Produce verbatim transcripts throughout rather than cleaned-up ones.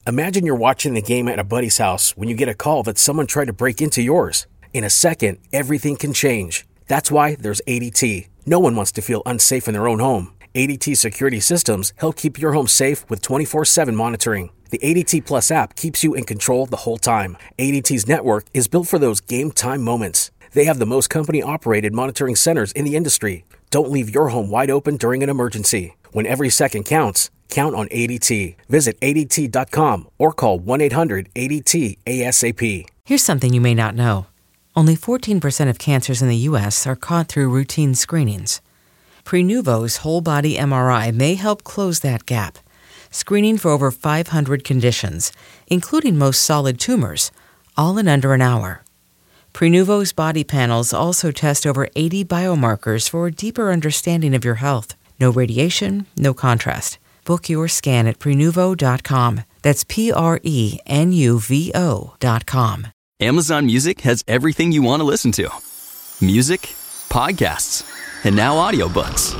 Imagine you're watching the game at a buddy's house when you get a call that someone tried to break into yours. In a second, everything can change. That's why there's A D T. No one wants to feel unsafe in their own home. A D T security systems help keep your home safe with twenty-four seven monitoring. The A D T Plus app keeps you in control the whole time. A D T's network is built for those game time moments. They have the most company-operated monitoring centers in the industry. Don't leave your home wide open during an emergency. When every second counts, count on A D T. Visit A D T dot com or call one eight hundred A D T A S A P. Here's something you may not know. Only fourteen percent of cancers in the U S are caught through routine screenings. Prenuvo's whole-body M R I may help close that gap, screening for over five hundred conditions, including most solid tumors, all in under an hour. Prenuvo's body panels also test over eighty biomarkers for a deeper understanding of your health. No radiation, no contrast. Book your scan at Prenuvo dot com. That's P R E N U V O dot com. Amazon Music has everything you want to listen to. Music, podcasts, and now audiobooks.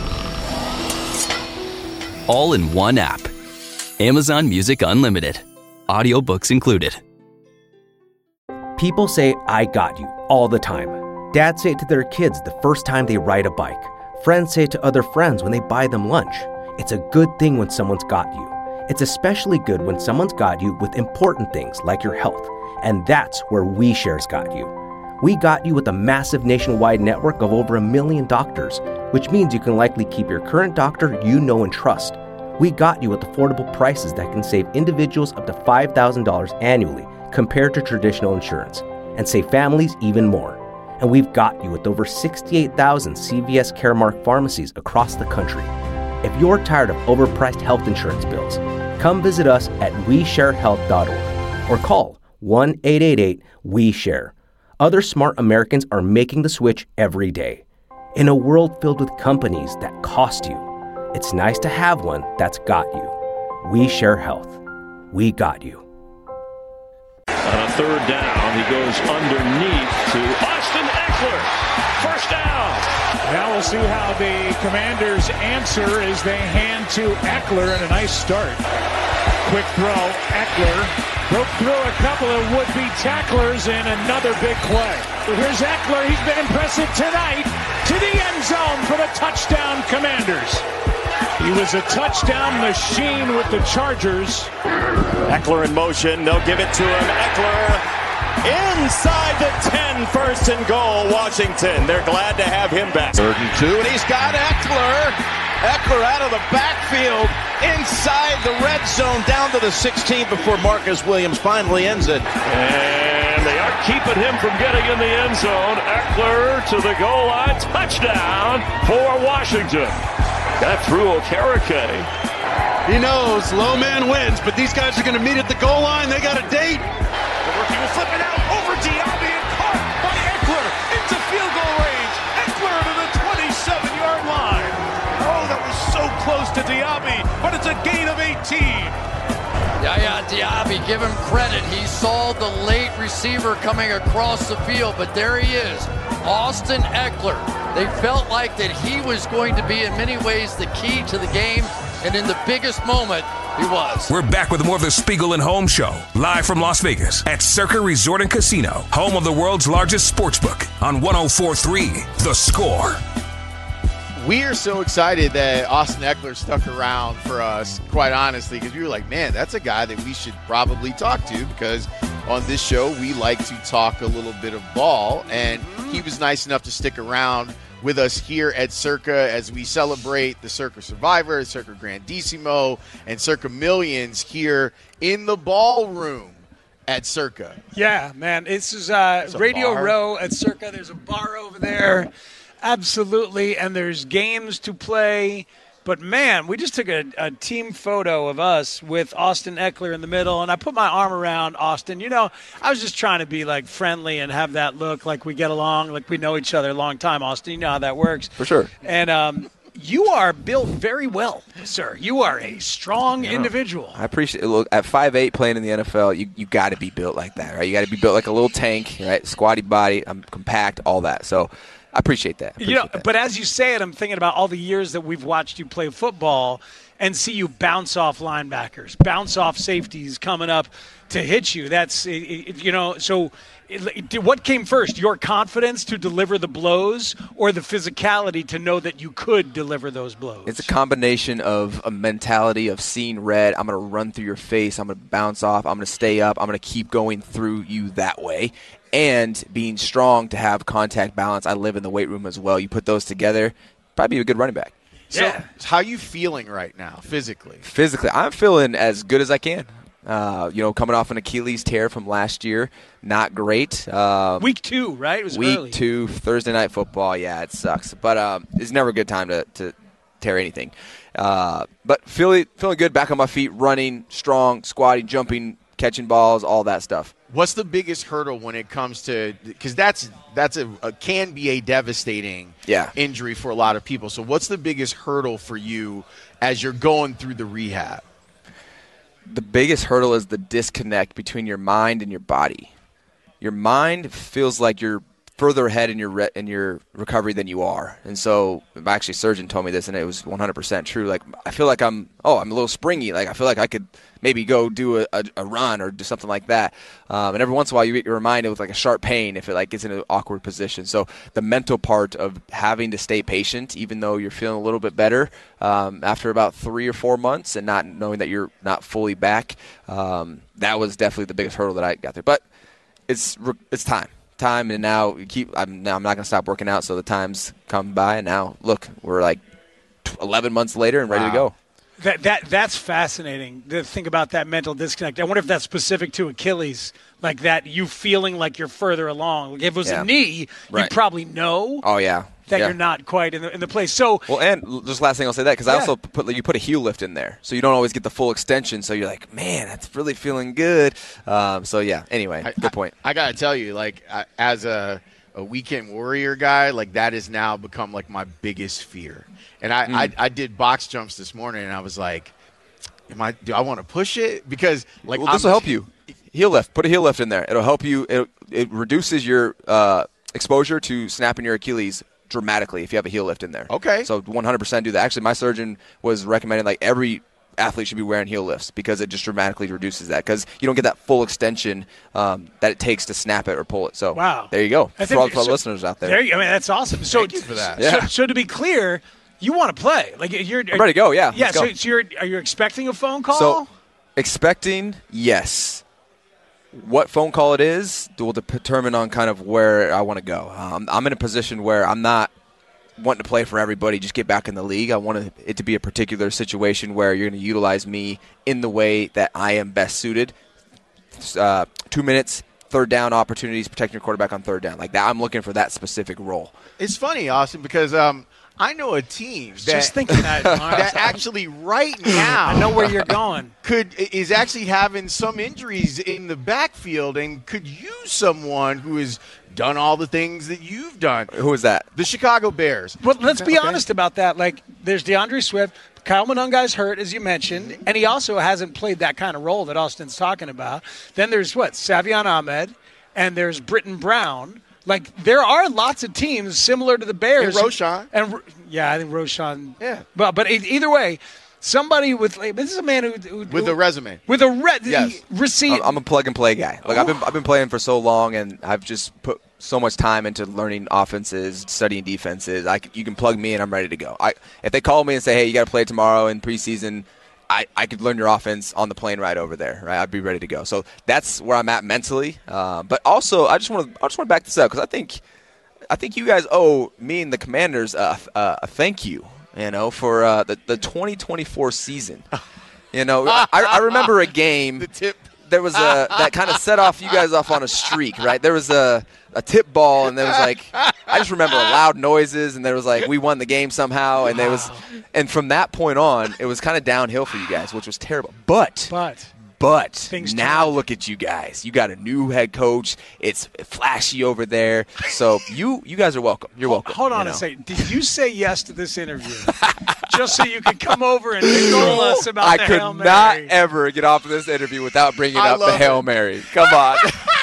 All in one app. Amazon Music Unlimited. Audiobooks included. People say, "I got you," all the time. Dads say it to their kids the first time they ride a bike. Friends say it to other friends when they buy them lunch. It's a good thing when someone's got you. It's especially good when someone's got you with important things like your health. And that's where WeShare's got you. We got you with a massive nationwide network of over a million doctors, which means you can likely keep your current doctor you know and trust. We got you with affordable prices that can save individuals up to five thousand dollars annually compared to traditional insurance, and save families even more. And we've got you with over sixty-eight thousand C V S Caremark pharmacies across the country. If you're tired of overpriced health insurance bills, come visit us at we share health dot org or call one eight eight eight W E share. Other smart Americans are making the switch every day. In a world filled with companies that cost you, it's nice to have one that's got you. We Share Health. We got you. On a third down, he goes underneath to Austin Ekeler. First down. Now we'll see how the Commanders answer as they hand to Ekeler, and a nice start. Quick throw, Ekeler broke through a couple of would-be tacklers and another big play. Here's Ekeler. He's been impressive tonight. To the end zone for the touchdown, Commanders. He was a touchdown machine with the Chargers. Ekeler in motion. They'll give it to him. Ekeler inside the ten. First and goal, Washington. They're glad to have him back. Third and two, and he's got Ekeler. Ekeler out of the backfield, inside the red zone, down to the sixteen before Marcus Williams finally ends it. And they are keeping him from getting in the end zone. Ekeler to the goal line, touchdown for Washington. That threw Okereke. He knows low man wins, but these guys are going to meet at the goal line. They got a date. The rookie will flip it out over Diaby and caught by Ekeler into field goal range. Ekeler to the twenty-seven-yard line. Oh, that was so close to Diaby, but it's a gain of eighteen. Yaya Diaby, give him credit. He saw the late receiver coming across the field, but there he is, Austin Ekeler. They felt like that he was going to be in many ways the key to the game, and in the biggest moment, he was. We're back with more of the Spiegel and Holmes Show, live from Las Vegas at Circa Resort and Casino, home of the world's largest sportsbook on one oh four point three The Score. We are so excited that Austin Ekeler stuck around for us, quite honestly, because we were like, man, that's a guy that we should probably talk to, because on this show, we like to talk a little bit of ball, and he was nice enough to stick around with us here at Circa as we celebrate the Circa Survivor, Circa Grandissimo, and Circa Millions here in the ballroom at Circa. Yeah, man, this is uh, Radio bar. Row at Circa. There's a bar over there. Absolutely, and there's games to play. But, man, we just took a, a team photo of us with Austin Ekeler in the middle, and I put my arm around Austin. You know, I was just trying to be, like, friendly and have that look like we get along, like we know each other a long time, Austin. You know how that works. For sure. And um, you are built very well, sir. You are a strong yeah. individual. I appreciate it. Look, at five eight playing in the N F L, you, you got to be built like that, right? You got to be built like a little tank, right? Squatty body, I'm compact, all that. So I appreciate that. I appreciate you know, that. But as you say it, I'm thinking about all the years that we've watched you play football, and see you bounce off linebackers, bounce off safeties coming up to hit you. That's, you know, so what came first, your confidence to deliver the blows or the physicality to know that you could deliver those blows? It's a combination of a mentality of seeing red. I'm going to run through your face. I'm going to bounce off. I'm going to stay up. I'm going to keep going through you that way. And being strong to have contact balance. I live in the weight room as well. You put those together, probably be a good running back. So, yeah. How are you feeling right now, physically? Physically, I'm feeling as good as I can. Uh, you know, coming off an Achilles tear from last year, not great. Um, week two, right? It was week early. two, Thursday night football. Yeah, it sucks, but um, it's never a good time to, to tear anything. Uh, but feeling feeling good, back on my feet, running, strong, squatting, jumping, catching balls, all that stuff. What's the biggest hurdle when it comes to – because that's that's a, a can be a devastating yeah. injury for a lot of people. So what's the biggest hurdle for you as you're going through the rehab? The biggest hurdle is the disconnect between your mind and your body. Your mind feels like you're further ahead in your re- in your recovery than you are. And so, actually, a surgeon told me this, and it was one hundred percent true. Like, I feel like I'm, oh, I'm a little springy. Like, I feel like I could maybe go do a, a, a run or do something like that. Um, and every once in a while, you get reminded with like a sharp pain if it like gets in an awkward position. So the mental part of having to stay patient, even though you're feeling a little bit better um, after about three or four months, and not knowing that you're not fully back, um, that was definitely the biggest hurdle that I got there. But it's it's time. time and now you keep I'm now I'm not going to stop working out, so the time's come by, and now look, we're like eleven months later and ready wow. to go. That that that's fascinating to think about, that mental disconnect. I wonder if that's specific to Achilles, like that you feeling like you're further along. Like if it was yeah. a knee, right. you'd probably know. Oh yeah. That yeah. you're not quite in the in the place. So well, and just last thing I'll say that because yeah. I also put you put a heel lift in there, so you don't always get the full extension. So you're like, man, that's really feeling good. Um, so yeah. Anyway, I, good point. I, I gotta tell you, like I, as a a weekend warrior guy, like that has now become like my biggest fear. And I mm. I, I did box jumps this morning, and I was like, am I? Do I want to push it? Because like well, this will help you. Heel lift. Put a heel lift in there. It'll help you. It it reduces your uh, exposure to snapping your Achilles dramatically if you have a heel lift in there. Okay. So one hundred percent do that. Actually, my surgeon was recommending like every athlete should be wearing heel lifts because it just dramatically reduces that because you don't get that full extension um, that it takes to snap it or pull it. So wow. there you go. I for all, think, for all so, the listeners out there. there you, I mean, that's awesome. So, Thank you for that. So, Yeah. so to be clear, you want to play. Like you're I'm ready to go, yeah. Yeah, Let's so, go. so you're are you expecting a phone call? So expecting, yes. What phone call it is will determine on kind of where I want to go. Um, I'm in a position where I'm not wanting to play for everybody, just get back in the league. I want it to be a particular situation where you're going to utilize me in the way that I am best suited. Uh, two minutes, third down opportunities, protecting your quarterback on third down. Like that, I'm looking for that specific role. It's funny, Austin, because um, I know a team that, just thinking that, that actually right now I know where you're going. Could is actually having some injuries in the backfield and could use someone who has done all the things that you've done. Who is that? The Chicago Bears. Well, let's be okay. honest about that. Like, there's DeAndre Swift. Kyle Monungai's hurt, as you mentioned, and he also hasn't played that kind of role that Austin's talking about. Then there's, what, Savion Ahmed, and there's Britton Brown. Like, there are lots of teams similar to the Bears. And Roshan. And, yeah, I think Roshan. Yeah. But, but either way, somebody with like, – this is a man who, who – With a resume. With a re- yes. receipt. I'm a plug-and-play guy. Like I've been I've been playing for so long, and I've just put so much time into learning offenses, studying defenses. I you can plug me, and I'm ready to go. I If they call me and say, hey, you got to play tomorrow in preseason, I, I could learn your offense on the plane ride over there. Right, I'd be ready to go. So that's where I'm at mentally. Uh, but also, I just want to I just want to back this up because I think I think you guys owe me and the Commanders a, a, a thank you. You know, for uh, the the twenty twenty-four season. You know, I, I remember a game. The tip. There was a that kind of set off you guys off on a streak, right? There was a, a tip ball, and there was like I just remember loud noises, and there was like we won the game somehow, and there was, and from that point on, it was kind of downhill for you guys, which was terrible. But but. But Things now change. look at you guys. You got a new head coach. It's flashy over there. So you you guys are welcome. You're welcome. Hold on you know? a second. Did you say yes to this interview? Just so you could come over and console us about I the could Hail Mary. not ever get off of this interview without bringing I up the love Hail it. Mary. Come on.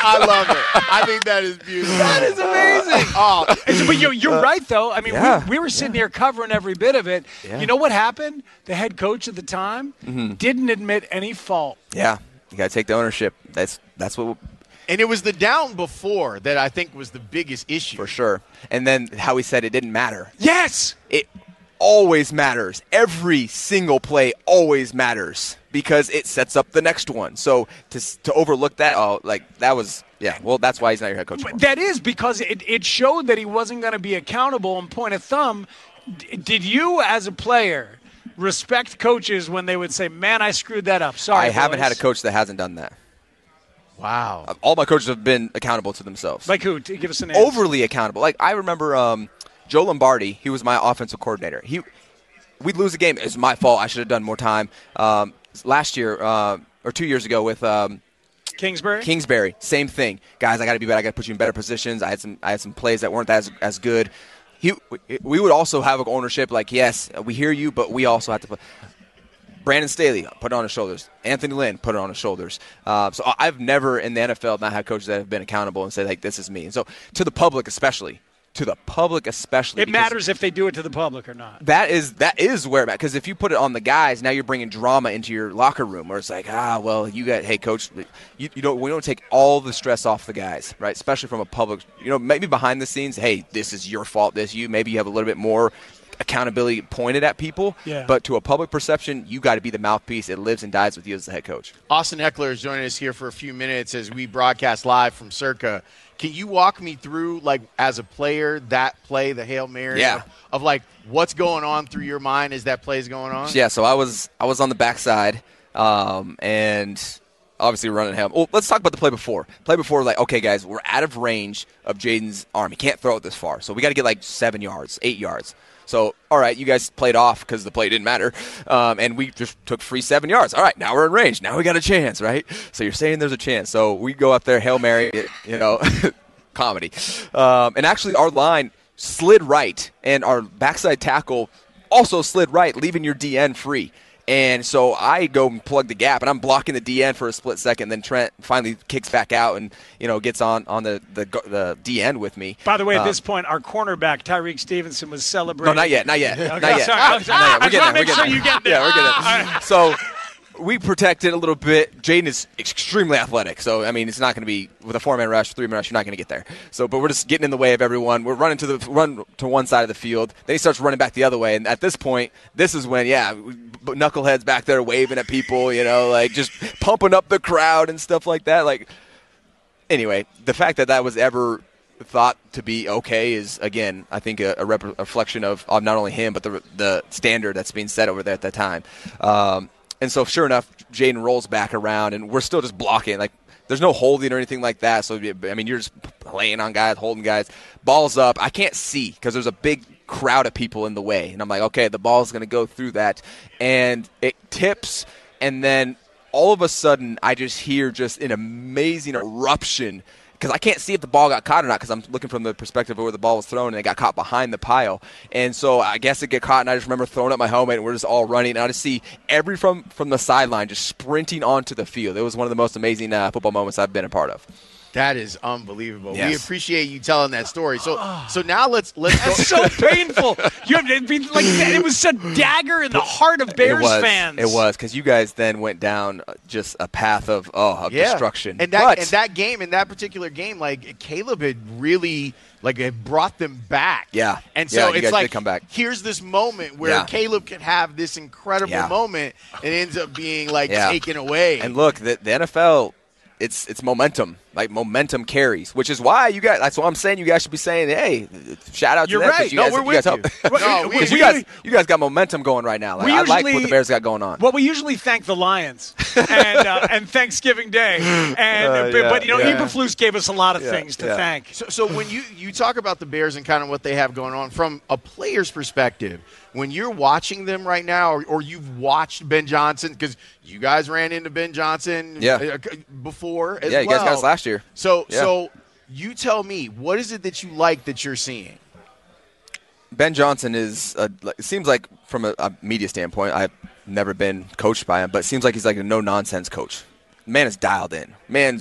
I love it. I think that is beautiful. That is amazing. Oh, but you're, you're right, though. I mean, yeah. we, we were sitting here covering every bit of it. Yeah. You know what happened? The head coach at the time mm-hmm. didn't admit any fault. Yeah, you got to take the ownership. That's that's what. And it was the down before that I think was the biggest issue. For sure. And then how he said it didn't matter. Yes! It always matters. Every single play always matters because it sets up the next one. So to to overlook that, oh, like that was, yeah, well, that's why he's not your head coach anymore. That is because it, it showed that he wasn't going to be accountable. And point of thumb, d- did you as a player respect coaches when they would say, man, I screwed that up? Sorry, I haven't boys. had a coach that hasn't done that. Wow. All my coaches have been accountable to themselves. Like who? Give us an name. Overly accountable. Like I remember um, Joe Lombardi. He was my offensive coordinator. He, we'd lose a game. It's my fault. I should have done more time. Um, last year uh, or two years ago with um, Kingsbury. Kingsbury, same thing. Guys, I got to be better. I got to put you in better positions. I had some. I had some plays that weren't as as good. He, we would also have ownership. Like, yes, we hear you, but we also have to play. Brandon Staley, put it on his shoulders. Anthony Lynn, put it on his shoulders. Uh, so I've never in the N F L not had coaches that have been accountable and said, like, this is me. And so to the public especially, to the public especially. It matters if they do it to the public or not. That is that is where it matters. Because if you put it on the guys, now you're bringing drama into your locker room where it's like, ah, well, you got, hey, coach, you, you don't, we don't take all the stress off the guys, right? Especially from a public, you know, maybe behind the scenes, hey, this is your fault, this you. Maybe you have a little bit more accountability pointed at people, yeah. but to a public perception, you got to be the mouthpiece. It lives and dies with you as the head coach. Austin Ekeler is joining us here for a few minutes as we broadcast live from Circa. Can you walk me through, like, as a player, that play, the Hail Mary, yeah. of, of, like, what's going on through your mind as that play is going on? Yeah, so I was I was on the backside, um, and obviously running him. Well, let's talk about the play before. Play before, like, okay, guys, we're out of range of Jaden's arm. He can't throw it this far, so we got to get, like, seven yards, eight yards. So, all right, you guys played off because the play didn't matter, um, and we just took free seven yards. All right, now we're in range. Now we got a chance, right? So you're saying there's a chance. So we go up there, Hail Mary, you know, comedy. Um, and actually our line slid right, and our backside tackle also slid right, leaving your D N free. And so I go and plug the gap, and I'm blocking the D N for a split second. Then Trent finally kicks back out and, you know, gets on, on the, the the D N with me. By the way, at um, this point, our cornerback, Tyreek Stevenson, was celebrating. No, not yet, not yet. Okay, not yet. sorry, I'm sorry. Not yet. We're I just getting want to there. make We're sure getting you get there. Yeah, we're getting Ah. there. So we protected a little bit. Jaden is extremely athletic. So, I mean, it's not going to be with a four-man rush, three-man rush, you're not going to get there. So, but we're just getting in the way of everyone. We're running to the run to one side of the field. Then he starts running back the other way. And at this point, this is when, yeah, knuckleheads back there waving at people, you know, like just pumping up the crowd and stuff like that. Like, anyway, the fact that that was ever thought to be okay is, again, I think a, a rep- reflection of, of not only him but the the standard that's being set over there at that time. Um, and so, sure enough, Jaden rolls back around, and we're still just blocking. Like, there's no holding or anything like that. So, I mean, you're just laying on guys, holding guys. Ball's up. I can't see because there's a big crowd of people in the way. And I'm like, okay, the ball's going to go through that. And it tips, and then all of a sudden I just hear just an amazing eruption because I can't see if the ball got caught or not because I'm looking from the perspective of where the ball was thrown, and it got caught behind the pile. And so I guess it got caught, and I just remember throwing up my helmet, and we're just all running. And I just see every from, from the sideline just sprinting onto the field. It was one of the most amazing uh, football moments I've been a part of. That is unbelievable. Yes. We appreciate you telling that story. So, so now let's let's. That's so painful. You have to be like that. It was a dagger in the heart of Bears it was, fans. It was because you guys then went down just a path of oh of yeah. destruction. And that but, and that game, in that particular game, like Caleb had really like had brought them back. Yeah. And so yeah, you it's guys like did come back. Here's this moment where Yeah. Caleb could have this incredible Yeah. moment, and it ends up being like Yeah. taken away. And look, the, the N F L. It's it's momentum, like momentum carries, which is why you guys. That's why I'm saying you guys should be saying, "Hey, shout out to You're them." 'cause right. You No, guys, we're you with guys you. help. No, we- Because we you guys, usually- you guys got momentum going right now. Like, We I like what usually- the Bears got going on. Well, we usually thank the Lions and uh, and Thanksgiving Day, and Uh, but, yeah, but you know, yeah. Eberflus gave us a lot of Yeah, things to yeah. thank. So, so when you, you talk about the Bears and kind of what they have going on from a player's perspective, when you're watching them right now, or, or you've watched Ben Johnson, because you guys ran into Ben Johnson Yeah. uh, before as yeah, well. you guys got us last year. So, Yeah. so you tell me, what is it that you like that you're seeing? Ben Johnson is. A, it seems like from a, a media standpoint, I've never been coached by him, but it seems like he's like a no nonsense coach. Man is dialed in. Man's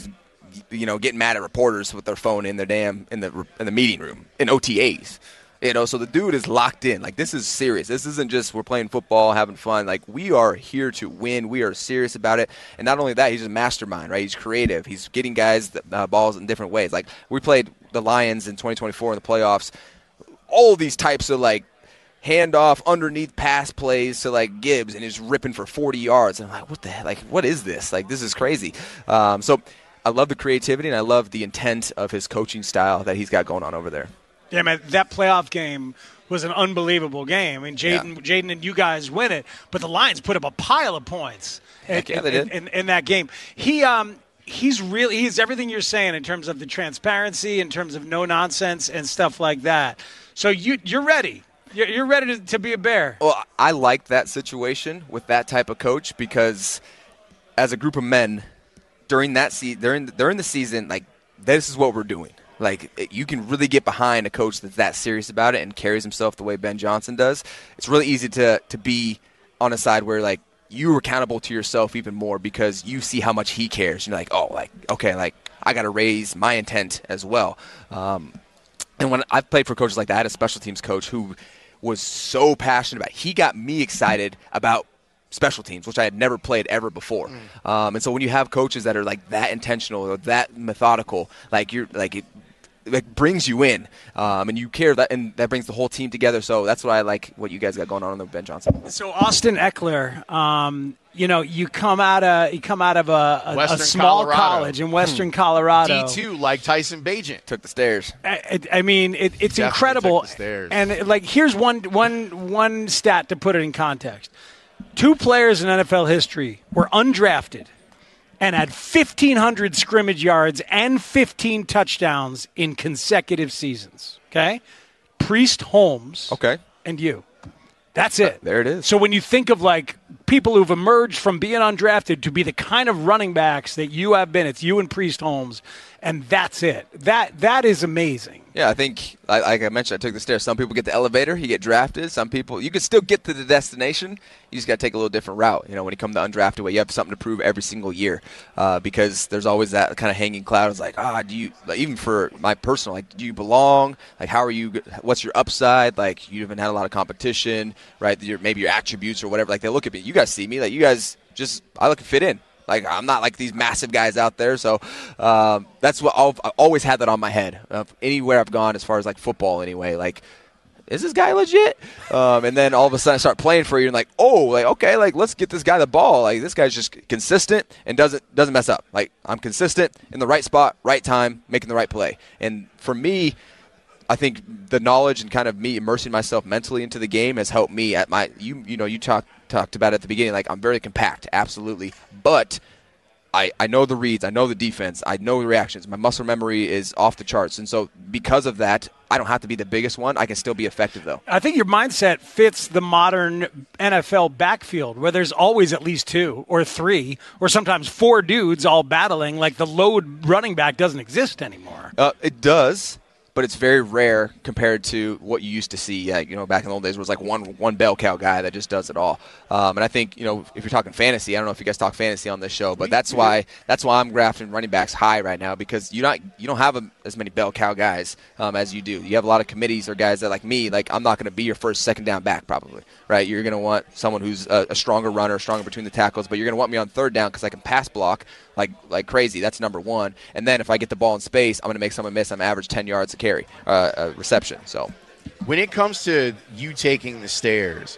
you know, getting mad at reporters with their phone in their damn in the in the meeting room in O T As. You know, so the dude is locked in. Like, this is serious. This isn't just we're playing football, having fun. Like, we are here to win. We are serious about it. And not only that, he's a mastermind, right? He's creative. He's getting guys the, uh, balls in different ways. Like, we played the Lions in twenty twenty-four in the playoffs. All these types of, like, handoff, underneath pass plays to, like, Gibbs, and he's ripping for forty yards. And I'm like, what the heck? Like, what is this? Like, this is crazy. Um, so I love the creativity, and I love the intent of his coaching style that he's got going on over there. Yeah, man, that playoff game was an unbelievable game. I mean, Jaden, yeah. Jaden, and you guys win it, but the Lions put up a pile of points Heck in, yeah, they did. In, in, in that game. He, um, he's really he's everything you're saying in terms of the transparency, in terms of no nonsense and stuff like that. So you you're ready. You're, you're ready to, to be a Bear. Well, I like that situation with that type of coach because, as a group of men, during that se- during during the season, like this is what we're doing. Like, you can really get behind a coach that's that serious about it and carries himself the way Ben Johnson does. It's really easy to to be on a side where, like, you're accountable to yourself even more because you see how much he cares. You're like, oh, like, okay, like, I got to raise my intent as well. Um, and when I've played for coaches like that, I had a special teams coach who was so passionate about it. He got me excited about special teams, which I had never played ever before. Mm. Um, and so when you have coaches that are, like, that intentional or that methodical, like, you're, like, it, it brings you in, um, and you care that, and that brings the whole team together. So that's what I like. What you guys got going on with Ben Johnson. So Austin Ekeler, um, you know, you come out of you come out of a, a, a small Colorado. college in Western Colorado. D two, like Tyson Bagent took the stairs. I, I mean, it, it's Definitely incredible. Took the stairs. And like, here's one one one stat to put it in context: two players in N F L history were undrafted and had fifteen hundred scrimmage yards and fifteen touchdowns in consecutive seasons. Okay? Priest Holmes. Okay. And you. That's it. Uh, there it is. So when you think of, like, people who've emerged from being undrafted to be the kind of running backs that you have been, it's you and Priest Holmes, and that's it. That That is amazing. Yeah, I think, like I mentioned, I took the stairs. Some people get the elevator, you get drafted. Some people, you can still get to the destination. You just got to take a little different route. You know, when you come to undrafted way, you have something to prove every single year uh, because there's always that kind of hanging cloud. It's like, ah, do you, like, even for my personal, like, do you belong? Like, how are you, what's your upside? Like, you haven't had a lot of competition, right? Your, maybe your attributes or whatever. Like, they look at me. You guys see me. Like, you guys just, I look to fit in. Like, I'm not like these massive guys out there. So um, that's what I've, I've always had that on my head. Uh, anywhere I've gone as far as, like, football anyway, like, is this guy legit? Um, and then all of a sudden I start playing for you and, like, oh, like, okay, like, let's get this guy the ball. Like, this guy's just consistent and doesn't doesn't mess up. Like, I'm consistent in the right spot, right time, making the right play. And for me, I think the knowledge and kind of me immersing myself mentally into the game has helped me at my, you you know, you talked talked about it at the beginning, like, I'm very compact, absolutely. But I, I know the reads, I know the defense, I know the reactions. My muscle memory is off the charts. And so because of that, I don't have to be the biggest one. I can still be effective, though. I think your mindset fits the modern N F L backfield where there's always at least two or three or sometimes four dudes all battling. Like, the load running back doesn't exist anymore. Uh, it does. But it's very rare compared to what you used to see. Uh, you know, back in the old days, where it was like one one bell cow guy that just does it all. Um, and I think, you know, if you're talking fantasy, I don't know if you guys talk fantasy on this show, but that's why that's why I'm grafting running backs high right now because you not you don't have a, as many bell cow guys um, as you do. You have a lot of committees or guys that, like me, like, I'm not going to be your first second down back probably, right? You're going to want someone who's a, a stronger runner, stronger between the tackles, but you're going to want me on third down because I can pass block like like crazy. That's number one. And then if I get the ball in space, I'm going to make someone miss. I'm average ten yards a carry. Uh, a reception. So when it comes to you taking the stairs,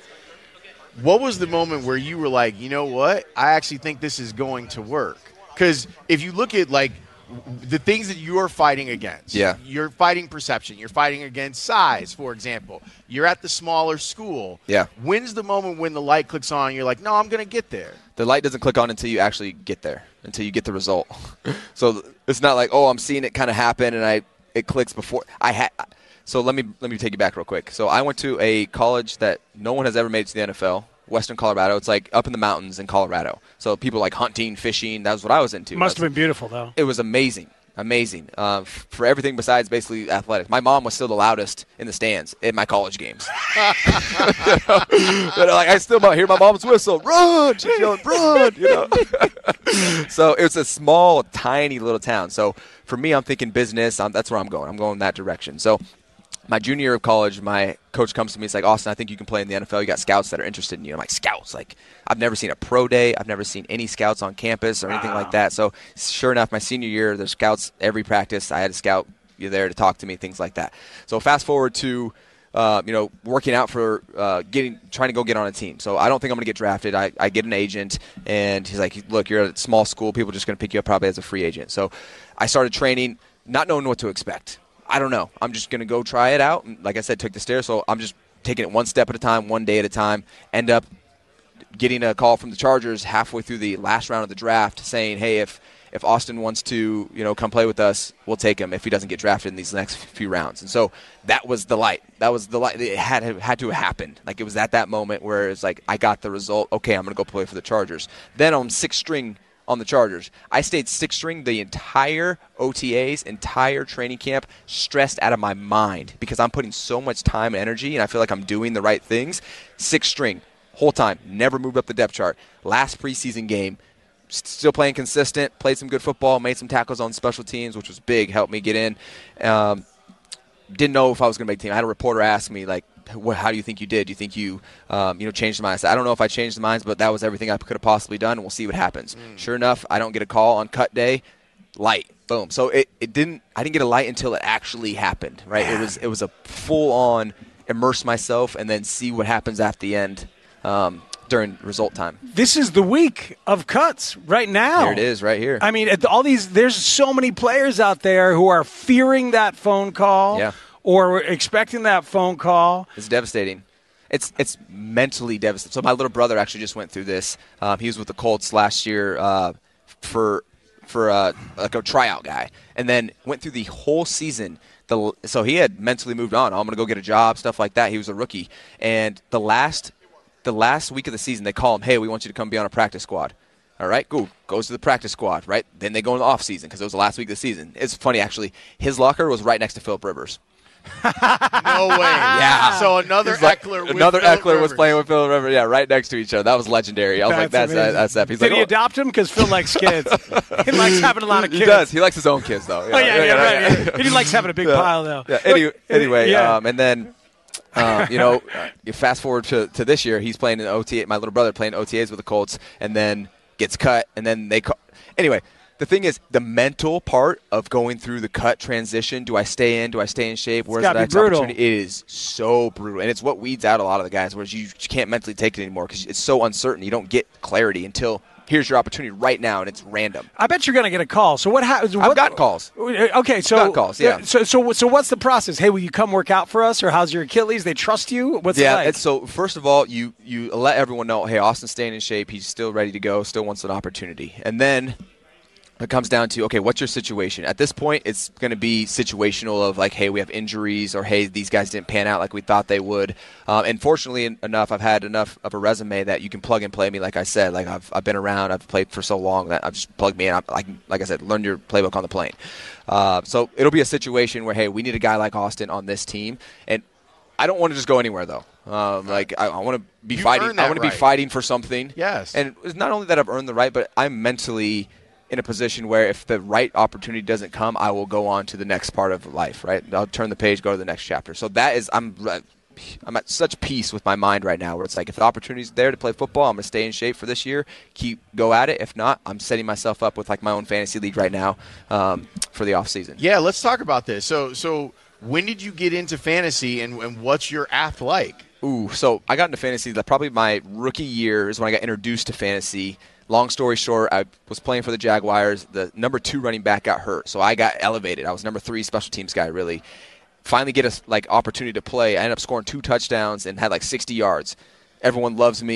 what was the moment where you were like, you know what, I actually think this is going to work? Because if you look at, like, the things that you're fighting against, yeah, you're fighting perception, you're fighting against size, for example, you're at the smaller school. Yeah. When's the moment when the light clicks on and you're like, no, I'm going to get there? The light doesn't click on until you actually get there, until you get the result. So it's not like, oh, I'm seeing it kind of happen and I it clicks before I had. So let me let me take you back real quick. So I went to a college that no one has ever made it to the N F L, Western Colorado. It's like up in the mountains in Colorado. So people like hunting, fishing. That was what I was into. Must was, have been beautiful, though. It was amazing. Amazing. Uh, f- for everything besides basically athletics. My mom was still the loudest in the stands in my college games. you know? You know, like I still hear my mom's whistle. Run! She's yelling, run! You know. So it was a small, tiny little town. So for me, I'm thinking business. I'm, that's where I'm going. I'm going that direction. So my junior year of college, my coach comes to me. He's like, Austin, I think you can play in the N F L. You got scouts that are interested in you. I'm like, scouts? Like, I've never seen a pro day. I've never seen any scouts on campus or anything wow. like that. So sure enough, my senior year, there's scouts every practice. I had a scout there to talk to me, things like that. So fast forward to, uh, you know, working out for uh, getting, trying to go get on a team. So I don't think I'm going to get drafted. I, I get an agent, and he's like, look, you're at a small school. People are just going to pick you up probably as a free agent. So I started training, not knowing what to expect. I don't know. I'm just going to go try it out. And like I said, took the stairs, so I'm just taking it one step at a time, one day at a time. End up getting a call from the Chargers halfway through the last round of the draft saying, hey, if if Austin wants to, you know, come play with us, we'll take him if he doesn't get drafted in these next few rounds. And so that was the light. That was the light. It had, had to have happened. Like, it was at that moment where it's like, I got the result. Okay, I'm going to go play for the Chargers. Then on sixth string on the Chargers, I stayed sixth string the entire O T As, entire training camp, stressed out of my mind because I'm putting so much time and energy, and I feel like I'm doing the right things. Sixth string, whole time, never moved up the depth chart. Last preseason game, still playing consistent, played some good football, made some tackles on special teams, which was big, helped me get in. Um, didn't know if I was going to make the team. I had a reporter ask me, like, how do you think you did? Do you think you, um, you know, changed the minds? I said, I don't know if I changed the minds, but that was everything I could have possibly done, and we'll see what happens. Mm. Sure enough, I don't get a call on cut day. Light, boom. So it, it didn't. I didn't get a light until it actually happened. Right? Yeah. It was it was a full on immerse myself and then see what happens at the end um, during result time. This is the week of cuts right now. Here it is, right here. I mean, all these. There's so many players out there who are fearing that phone call. Yeah. Or expecting that phone call. It's devastating. It's it's mentally devastating. So my little brother actually just went through this. Um, he was with the Colts last year uh, for for uh, like a tryout guy, and then went through the whole season. The so he had mentally moved on. Oh, I'm going to go get a job, stuff like that. He was a rookie, and the last the last week of the season, they call him, hey, we want you to come be on a practice squad. All right, cool. Goes to the practice squad, right? Then they go in the off season because it was the last week of the season. It's funny, actually. His locker was right next to Phillip Rivers. No way. Yeah. So another like, Eckler with Another Phillip Eckler Rivers. was playing with Phillip Rivers. Yeah, right next to each other. That was legendary. I was that's like, that's amazing. that's that. He's Did like, he oh. adopt him? Because Phil likes kids. He likes having a lot of kids. He does. He likes his own kids, though. Yeah. Oh, yeah, yeah, yeah, right. Yeah. He likes having a big yeah. pile, though. Yeah. Any, anyway, yeah. um, and then, um, you know, you fast forward to, to this year, he's playing in O T A. My little brother playing O T As with the Colts, and then gets cut, and then they call. Anyway. The thing is, the mental part of going through the cut transition, do I stay in, do I stay in shape, where's the next opportunity? It is so brutal. And it's what weeds out a lot of the guys, whereas you can't mentally take it anymore because it's so uncertain. You don't get clarity until here's your opportunity right now, and it's random. I bet you're going to get a call. So what happens? I've got calls. Okay, so I've got calls, yeah. So, so, so what's the process? Hey, will you come work out for us, or how's your Achilles? They trust you? What's yeah, it like? Yeah, so first of all, you, you let everyone know, hey, Austin's staying in shape. He's still ready to go, still wants an opportunity. And then it comes down to, okay, what's your situation? At this point, it's going to be situational of like, hey, we have injuries, or hey, these guys didn't pan out like we thought they would. Um, and fortunately enough, I've had enough of a resume that you can plug and play me, like I said. Like I've I've been around, I've played for so long that I've just plugged me in. I can, like I said, learn your playbook on the plane. Uh, so it'll be a situation where, hey, we need a guy like Austin on this team. And I don't want to just go anywhere, though. Um, like I, I want to be you fighting. I want right. to be fighting for something. Yes. And it's not only that I've earned the right, but I'm mentally in a position where if the right opportunity doesn't come, I will go on to the next part of life, right? I'll turn the page, go to the next chapter. So that is, I'm I'm at such peace with my mind right now where it's like, if the opportunity's there to play football, I'm going to stay in shape for this year, keep go at it. If not, I'm setting myself up with like my own fantasy league right now um, for the off season. Yeah, let's talk about this. So so when did you get into fantasy, and, and what's your ath like? Ooh, so I got into fantasy, probably my rookie year is when I got introduced to fantasy. Long story short, I was playing for the Jaguars. The number two running back got hurt, so I got elevated. I was number three special teams guy, really. Finally get a like opportunity to play. I ended up scoring two touchdowns and had like sixty yards. Everyone loves me.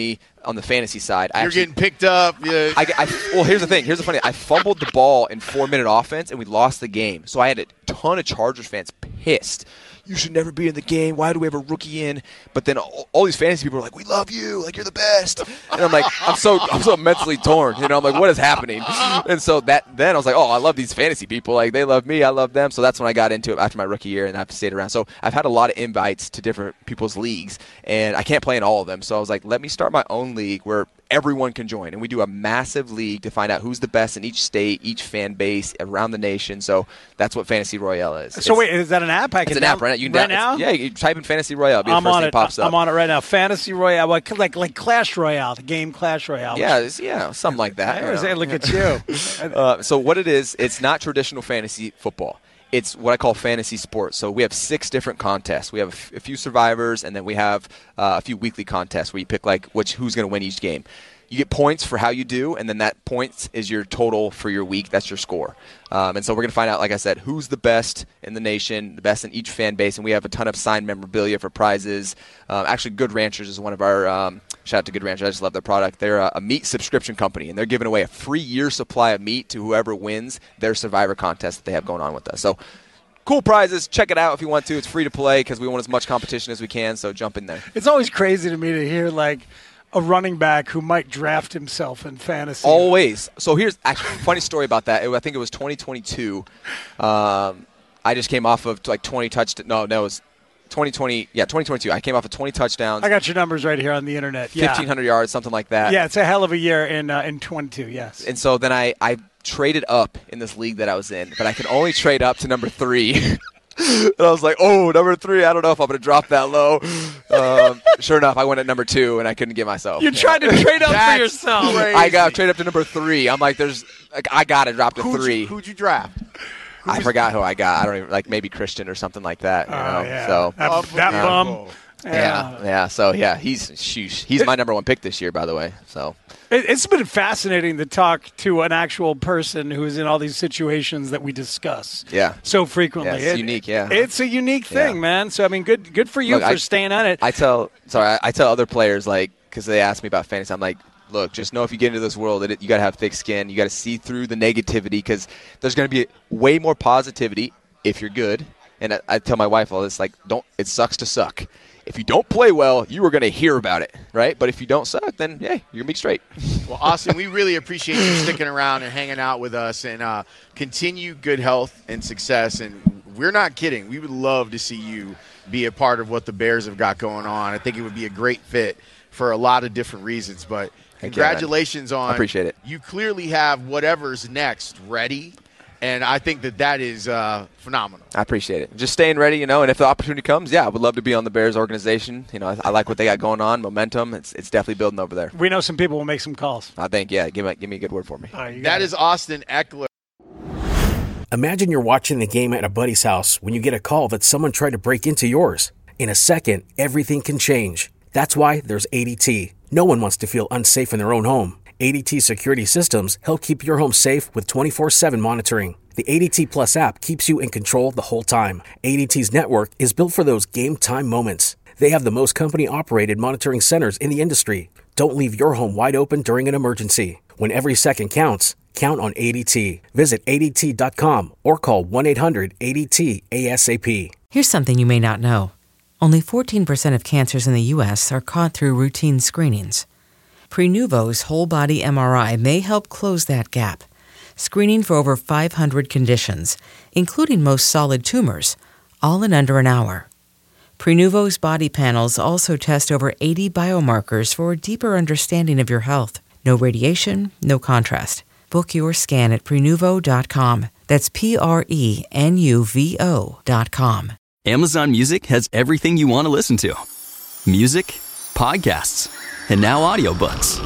on the fantasy side. I You're actually, getting picked up. Yeah. I, I, well, here's the thing. Here's the funny. I fumbled the ball in four-minute offense, and we lost the game. So I had a ton of Chargers fans pissed. You should never be in the game. Why do we have a rookie in? But then all, all these fantasy people are like, we love you. Like, you're the best. And I'm like, I'm so I'm so mentally torn. You know, I'm like, what is happening? And so that then I was like, oh, I love these fantasy people. Like, they love me. I love them. So that's when I got into it after my rookie year, and I've stayed around. So I've had a lot of invites to different people's leagues, and I can't play in all of them. So I was like, let me start my own league where everyone can join. And we do a massive league to find out who's the best in each state, each fan base, around the nation. So that's what Fantasy Royale is. So it's, wait, is that an app? I it's can an app right now. You can right down, now? Yeah, you type in Fantasy Royale. It'll be I'm the first on thing it. pops up. I'm on it right now. Fantasy Royale, like like, like Clash Royale, the game Clash Royale. Yeah, it's, yeah, something like that. I was you know. saying, look at you. uh, so what it is, it's not traditional fantasy football. It's what I call fantasy sports. So we have six different contests. We have a, f- a few survivors, and then we have uh, a few weekly contests where you pick like which who's going to win each game. You get points for how you do, and then that points is your total for your week. That's your score. Um, and so we're going to find out, like I said, who's the best in the nation, the best in each fan base, and we have a ton of signed memorabilia for prizes. Um, actually, Good Ranchers is one of our um, – shout out to Good Ranchers. I just love their product. They're a, a meat subscription company, and they're giving away a free year supply of meat to whoever wins their Survivor contest that they have going on with us. So cool prizes. Check it out if you want to. It's free to play because we want as much competition as we can, so jump in there. It's always crazy to me to hear, like, a running back who might draft himself in fantasy. Always. So here's actually a funny story about that. It, I think it was twenty twenty-two. Um, I just came off of like twenty touchdowns. No, no, it was twenty twenty. Yeah, twenty twenty-two. I came off of twenty touchdowns. I got your numbers right here on the internet. Yeah. fifteen hundred yards, something like that. Yeah, it's a hell of a year in uh, in twenty-two, yes. And so then I, I traded up in this league that I was in, but I could only trade up to number three. And I was like, oh, number three, I don't know if I'm going to drop that low. Um, sure enough, I went at number two, and I couldn't get myself. You tried to trade up for yourself. Crazy. I got trade up to number three. I'm like, there's, like, I got to drop to who'd three. You, who'd you draft? Who I forgot who I got. I don't even, like maybe Christian or something like that. You Oh, know? yeah. So That, that bum. Unbelievable. yeah. yeah, yeah. So yeah, he's sheesh. He's my number one pick this year, by the way. So It, it's been fascinating to talk to an actual person who's in all these situations that we discuss. Yeah. So frequently. Yeah, it's It- unique, yeah. It's a unique thing, Yeah. man. So I mean, good good for you Look, for I- staying on it. I tell sorry, I, I tell other players like because they ask me about fantasy, I'm like, look, just know if you get into this world, it, you got to have thick skin. You got to see through the negativity because there's going to be way more positivity if you're good. And I, I tell my wife all this, like, don't. It sucks to suck. If you don't play well, you are going to hear about it, right? But if you don't suck, then, yeah, you're going to be straight. Well, Austin, we really appreciate you sticking around and hanging out with us, and uh, continue good health and success. And we're not kidding. We would love to see you be a part of what the Bears have got going on. I think it would be a great fit for a lot of different reasons. But congratulations on – I appreciate it. You clearly have whatever's next ready, and I think that that is uh, phenomenal. I appreciate it. Just staying ready, you know, and if the opportunity comes, yeah, I would love to be on the Bears organization. You know, I, I like what they got going on, momentum. It's it's definitely building over there. We know some people will make some calls. I think, yeah, give me, give me a good word for me. All right, you got That it. is Austin Ekeler. Imagine you're watching the game at a buddy's house when you get a call that someone tried to break into yours. In a second, everything can change. That's why there's A D T. No one wants to feel unsafe in their own home. A D T security systems help keep your home safe with twenty-four seven monitoring. The A D T Plus app keeps you in control the whole time. A D T's network is built for those game time moments. They have the most company-operated monitoring centers in the industry. Don't leave your home wide open during an emergency. When every second counts, count on A D T. Visit A D T dot com or call one eight hundred A D T ASAP. Here's something you may not know. Only fourteen percent of cancers in the U S are caught through routine screenings. Prenuvo's whole-body M R I may help close that gap, screening for over five hundred conditions, including most solid tumors, all in under an hour. Prenuvo's body panels also test over eighty biomarkers for a deeper understanding of your health. No radiation, no contrast. Book your scan at Prenuvo dot com. That's P R E N U V O dot com. Amazon Music has everything you want to listen to. Music, podcasts, and now audiobooks.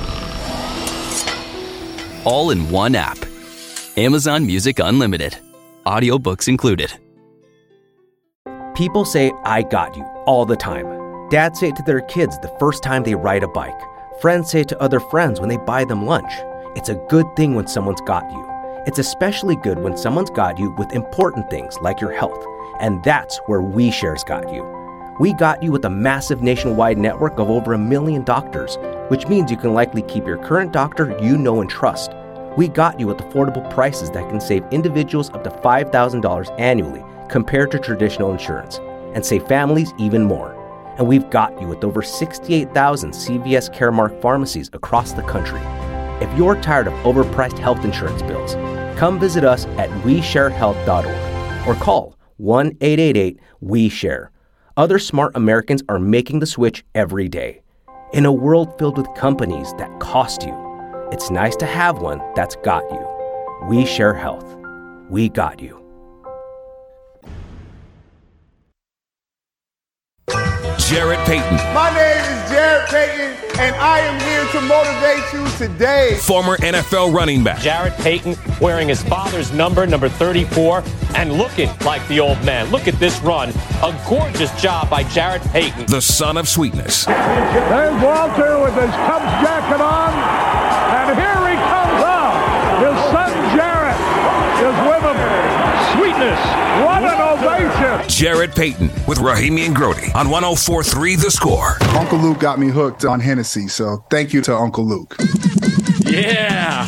All in one app. Amazon Music Unlimited. Audiobooks included. People say, I got you, all the time. Dads say it to their kids the first time they ride a bike. Friends say it to other friends when they buy them lunch. It's a good thing when someone's got you. It's especially good when someone's got you with important things like your health. And that's where WeShare's got you. We got you with a massive nationwide network of over a million doctors, which means you can likely keep your current doctor you know and trust. We got you with affordable prices that can save individuals up to five thousand dollars annually compared to traditional insurance, and save families even more. And we've got you with over sixty-eight thousand C V S Caremark pharmacies across the country. If you're tired of overpriced health insurance bills, come visit us at we share health dot org or call one eight eight eight W E share. Other smart Americans are making the switch every day. In a world filled with companies that cost you, it's nice to have one that's got you. We Share Health. We got you. Jarrett Payton. My name is Jarrett Payton, and I am here to motivate you today. Former N F L running back. Jarrett Payton wearing his father's number, number thirty-four, and looking like the old man. Look at this run. A gorgeous job by Jarrett Payton. The son of sweetness. There's Walter with his Cubs jacket on, and here he comes out. His son Jarrett is with him. Sweetness. What an ovation. Jarrett Payton with Rahimi and Grody on one oh four point three The Score. Uncle Luke got me hooked on Hennessy, so thank you to Uncle Luke. Yeah.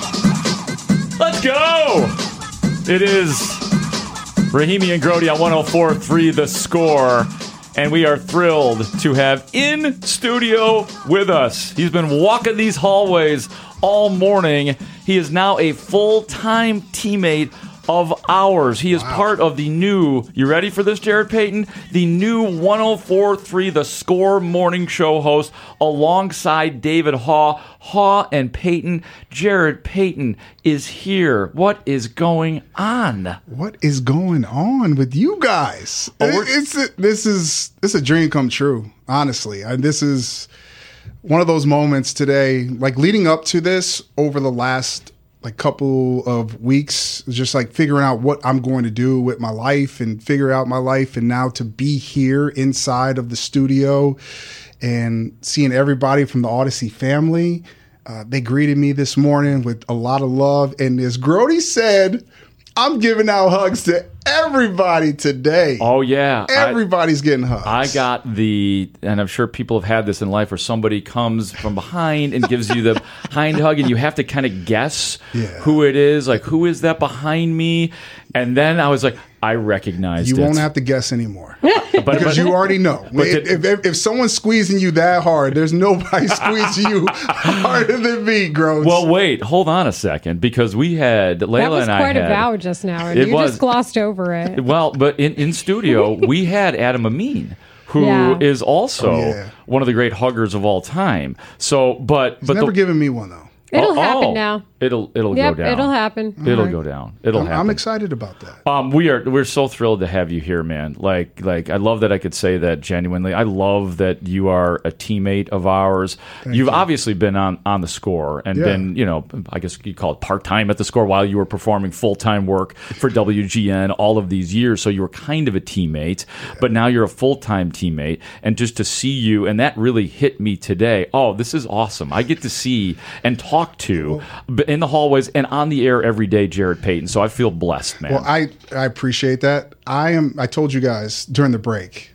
Let's go. It is Rahimi and Grody on one oh four point three The Score. And we are thrilled to have in studio with us. He's been walking these hallways all morning. He is now a full-time teammate of ours. He is wow. part of the new, you ready for this, Jarrett Payton? The new one oh four point three The Score morning show host alongside David Haugh. Haugh and Payton. Jarrett Payton is here. What is going on? What is going on with you guys? Oh, it's a, this is this is a dream come true, honestly. And this is one of those moments today, like leading up to this over the last like couple of weeks, just like figuring out what I'm going to do with my life and figure out my life. And now to be here inside of the studio and seeing everybody from the Odyssey family, uh, they greeted me this morning with a lot of love. And as Grody said, I'm giving out hugs to everybody today. Oh, yeah. Everybody's I, getting hugs. I got the, and I'm sure people have had this in life, where somebody comes from behind and gives you the hind hug, and you have to kind of guess yeah. who it is. Like, who is that behind me? And then I was like, I recognized you it. You won't have to guess anymore. but, because but, you already know. If, if, if, if someone's squeezing you that hard, there's nobody squeezing you harder than me, Gross. Well, wait. Hold on a second. Because we had, Layla that was and I quite had, a vow just now. And you was, just glossed over it. Well, but in, in studio, we had Adam Amin, who yeah. is also oh, yeah. one of the great huggers of all time. So, but He's but never the, given me one, though. It'll oh, happen oh, now. It'll it'll yep, go down. It'll happen. It'll right. go down. It'll I'm, happen. I'm excited about that. Um, we are we're so thrilled to have you here, man. Like like I love that I could say that genuinely. I love that you are a teammate of ours. Thank You've you. obviously been on, on the Score and yeah. been, you know, I guess you call it part time at the Score while you were performing full time work for W G N all of these years. So you were kind of a teammate, yeah. but now you're a full time teammate. And just to see you, and that really hit me today. Oh, this is awesome. I get to see and talk to cool. in the hallways and on the air every day, Jarrett Payton. So I feel blessed, man. Well, I, I appreciate that. I am. I told you guys during the break,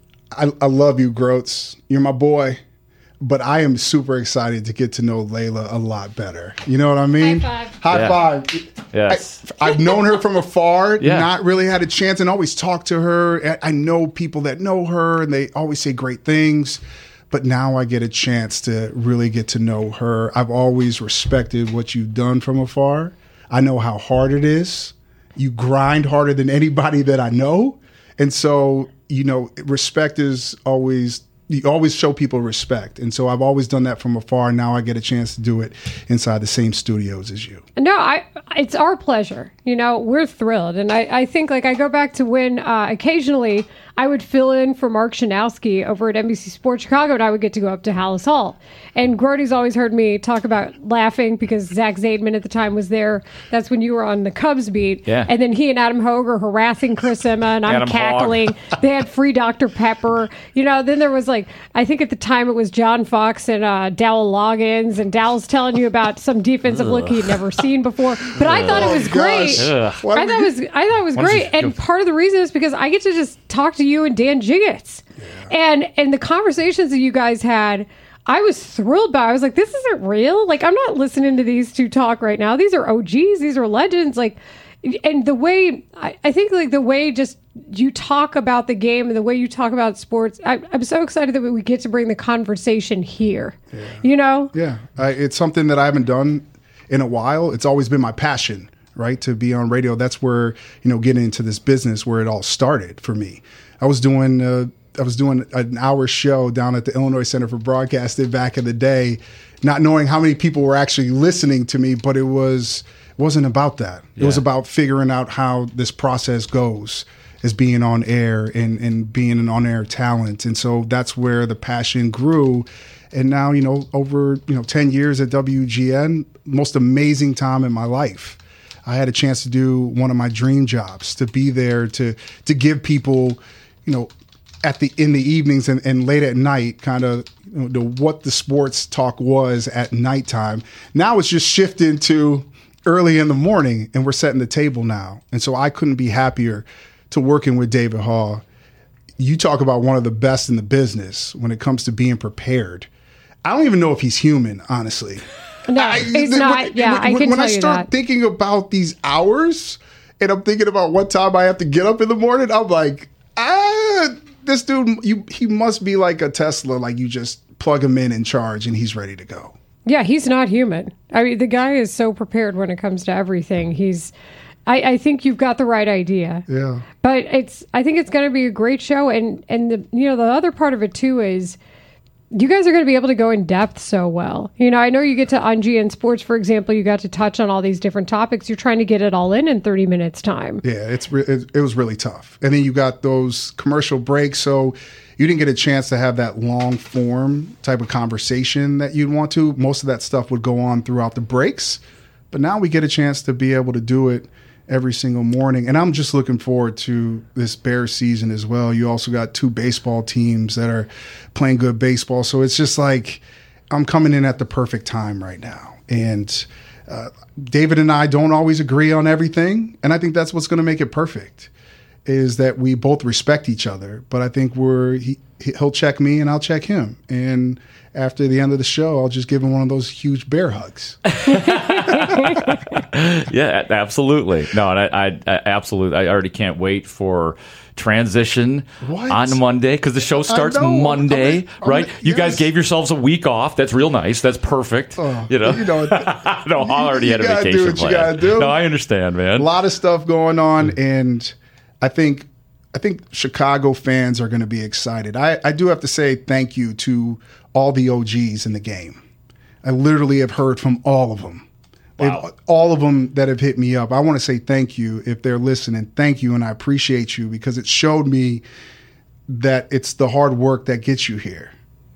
I, I love you, Groats. You're my boy. But I am super excited to get to know Layla a lot better. You know what I mean? High five. High yeah. five. Yes. I, I've known her from afar, yeah. not really had a chance, and always talk to her. I know people that know her, and they always say great things. But now I get a chance to really get to know her. I've always respected what you've done from afar. I know how hard it is. You grind harder than anybody that I know. And so, you know, respect is always, you always show people respect. And so I've always done that from afar. Now I get a chance to do it inside the same studios as you. No, I, it's our pleasure. You know, we're thrilled. And I, I think, like, I go back to when uh, occasionally I would fill in for Mark Shanowski over at N B C Sports Chicago, and I would get to go up to Hallis Hall. And Grody's always heard me talk about laughing because Zach Zaidman at the time was there. That's when you were on the Cubs beat. Yeah. And then he and Adam Hogue are harassing Chris Emma, and I'm Adam cackling. They had free Doctor Pepper. You know, then there was, like, I think at the time it was John Fox and uh, Dowell Loggins, and Dowell's telling you about some defensive Ugh. look he'd never seen before. But I thought it was oh, great. Ugh. I thought it was I thought it was great. And part of the reason is because I get to just talk to you and Dan Jiggets. Yeah. And and the conversations that you guys had, I was thrilled by. I was like, this isn't real. Like, I'm not listening to these two talk right now. These are O Gs. These are legends. Like, and the way, I, I think like the way just you talk about the game and the way you talk about sports, I, I'm so excited that we get to bring the conversation here, yeah. you know? Yeah. I, it's something that I haven't done in a while. It's always been my passion, right? To be on radio. That's where, you know, getting into this business where it all started for me. I was doing, uh, I was doing an hour show down at the Illinois Center for Broadcasting back in the day, not knowing how many people were actually listening to me, but it was, it wasn't about that. Yeah. It was about figuring out how this process goes as being on air and, and being an on-air talent. And so that's where the passion grew. And now, you know, over, you know, ten years at W G N, most amazing time in my life. I had a chance to do one of my dream jobs, to be there, to to give people, you know, at the in the evenings and, and late at night, kind of, you know, the, what the sports talk was at nighttime. Now it's just shifting to early in the morning, and we're setting the table now. And so I couldn't be happier to working with David Haugh. You talk about one of the best in the business when it comes to being prepared. I don't even know if he's human, honestly. No, I, he's not. When, yeah, when, I can when tell I start you that. thinking about these hours, and I'm thinking about what time I have to get up in the morning, I'm like, ah, this dude, you, he must be like a Tesla. Like, you just plug him in and charge, and he's ready to go. Yeah, he's not human. I mean, the guy is so prepared when it comes to everything. He's, I, I think you've got the right idea. Yeah. But it's, I think it's going to be a great show, and and the you know the other part of it too is, you guys are going to be able to go in depth so well. You know, I know you get to on G N Sports, for example, you got to touch on all these different topics. You're trying to get it all in in thirty minutes time. Yeah, it's re- it, it was really tough. And then you got those commercial breaks, so you didn't get a chance to have that long form type of conversation that you'd want to. Most of that stuff would go on throughout the breaks. But now we get a chance to be able to do it every single morning. And I'm just looking forward to this Bears season as well. You also got two baseball teams that are playing good baseball. So it's just like I'm coming in at the perfect time right now. And uh, David and I don't always agree on everything. And I think that's what's going to make it perfect, is that we both respect each other. But I think we're he, he'll check me and I'll check him. And after the end of the show, I'll just give him one of those huge bear hugs. Yeah, absolutely. No, and I, I, I absolutely, I already can't wait for transition what? on Monday, because the show starts Monday, I'm, I'm, right? I'm, you yes. guys gave yourselves a week off. That's real nice. That's perfect. Uh, you know, you know no, I already you had a vacation do what plan. You gotta do. No, I understand, man. A lot of stuff going on, and I think I think Chicago fans are going to be excited. I, I do have to say thank you to all the O Gs in the game. I literally have heard from all of them. Wow. All of them that have hit me up. I want to say thank you if they're listening. Thank you, and I appreciate you, because it showed me that it's the hard work that gets you here.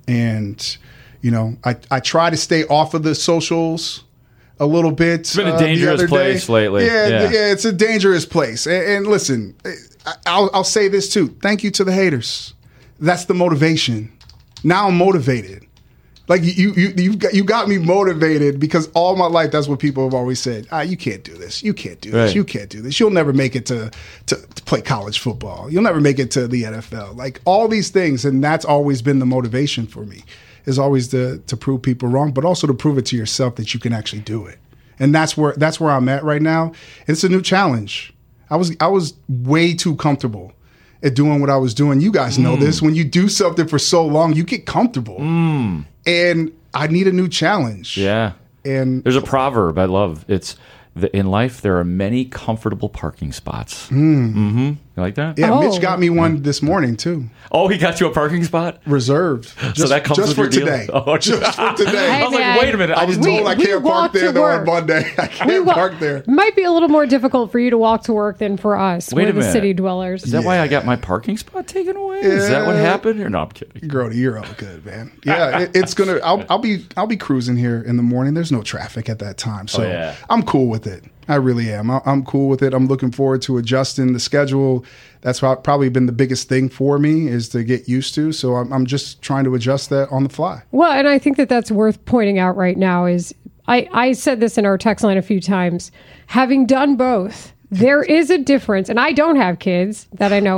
And, you know, I, I try to stay off of the socials a little bit. It's been a dangerous uh, place lately. Yeah, yeah, yeah, it's a dangerous place. And, and listen, I'll, I'll say this too. Thank you to the haters. That's the motivation. Now I'm motivated. Like you, you, you got, you got me motivated, because all my life that's what people have always said. Ah, you can't do this. You can't do this. Right. You can't do this. You'll never make it to, to to play college football. You'll never make it to the N F L. Like all these things, and that's always been the motivation for me. Is always to to prove people wrong, but also to prove it to yourself that you can actually do it. And that's where that's where I'm at right now. It's a new challenge. I was I was way too comfortable at doing what I was doing. You guys know mm. this. When you do something for so long, you get comfortable. Mm. And I need a new challenge. Yeah. And there's a proverb I love. It's the, in life there are many comfortable parking spots. Mm. Mm-hmm. You like that? Yeah, oh. Mitch got me one this morning too. Oh, he got you a parking spot? Reserved. Just, so that comes just with for your today. Deal? Oh, just for today. I was like, wait a minute. I was we, told I can't park there though on Monday. I can't wa- park there. Might be a little more difficult for you to walk to work than for us. Wait we're a the minute. city dwellers. Is that Yeah. why I got my parking spot taken away? Yeah. Is that what happened? Or no, I'm kidding. Grody, you're all good, man. Yeah, it, it's gonna. I'll, I'll be. I'll be cruising here in the morning. There's no traffic at that time, so oh, yeah. I'm cool with it. I really am. I, I'm cool with it. I'm looking forward to adjusting the schedule. That's probably been the biggest thing for me, is to get used to. So I'm, I'm just trying to adjust that on the fly. Well, and I think that that's worth pointing out right now is I, I said this in our text line a few times. Having done both, there is a difference. And I don't have kids that I know of.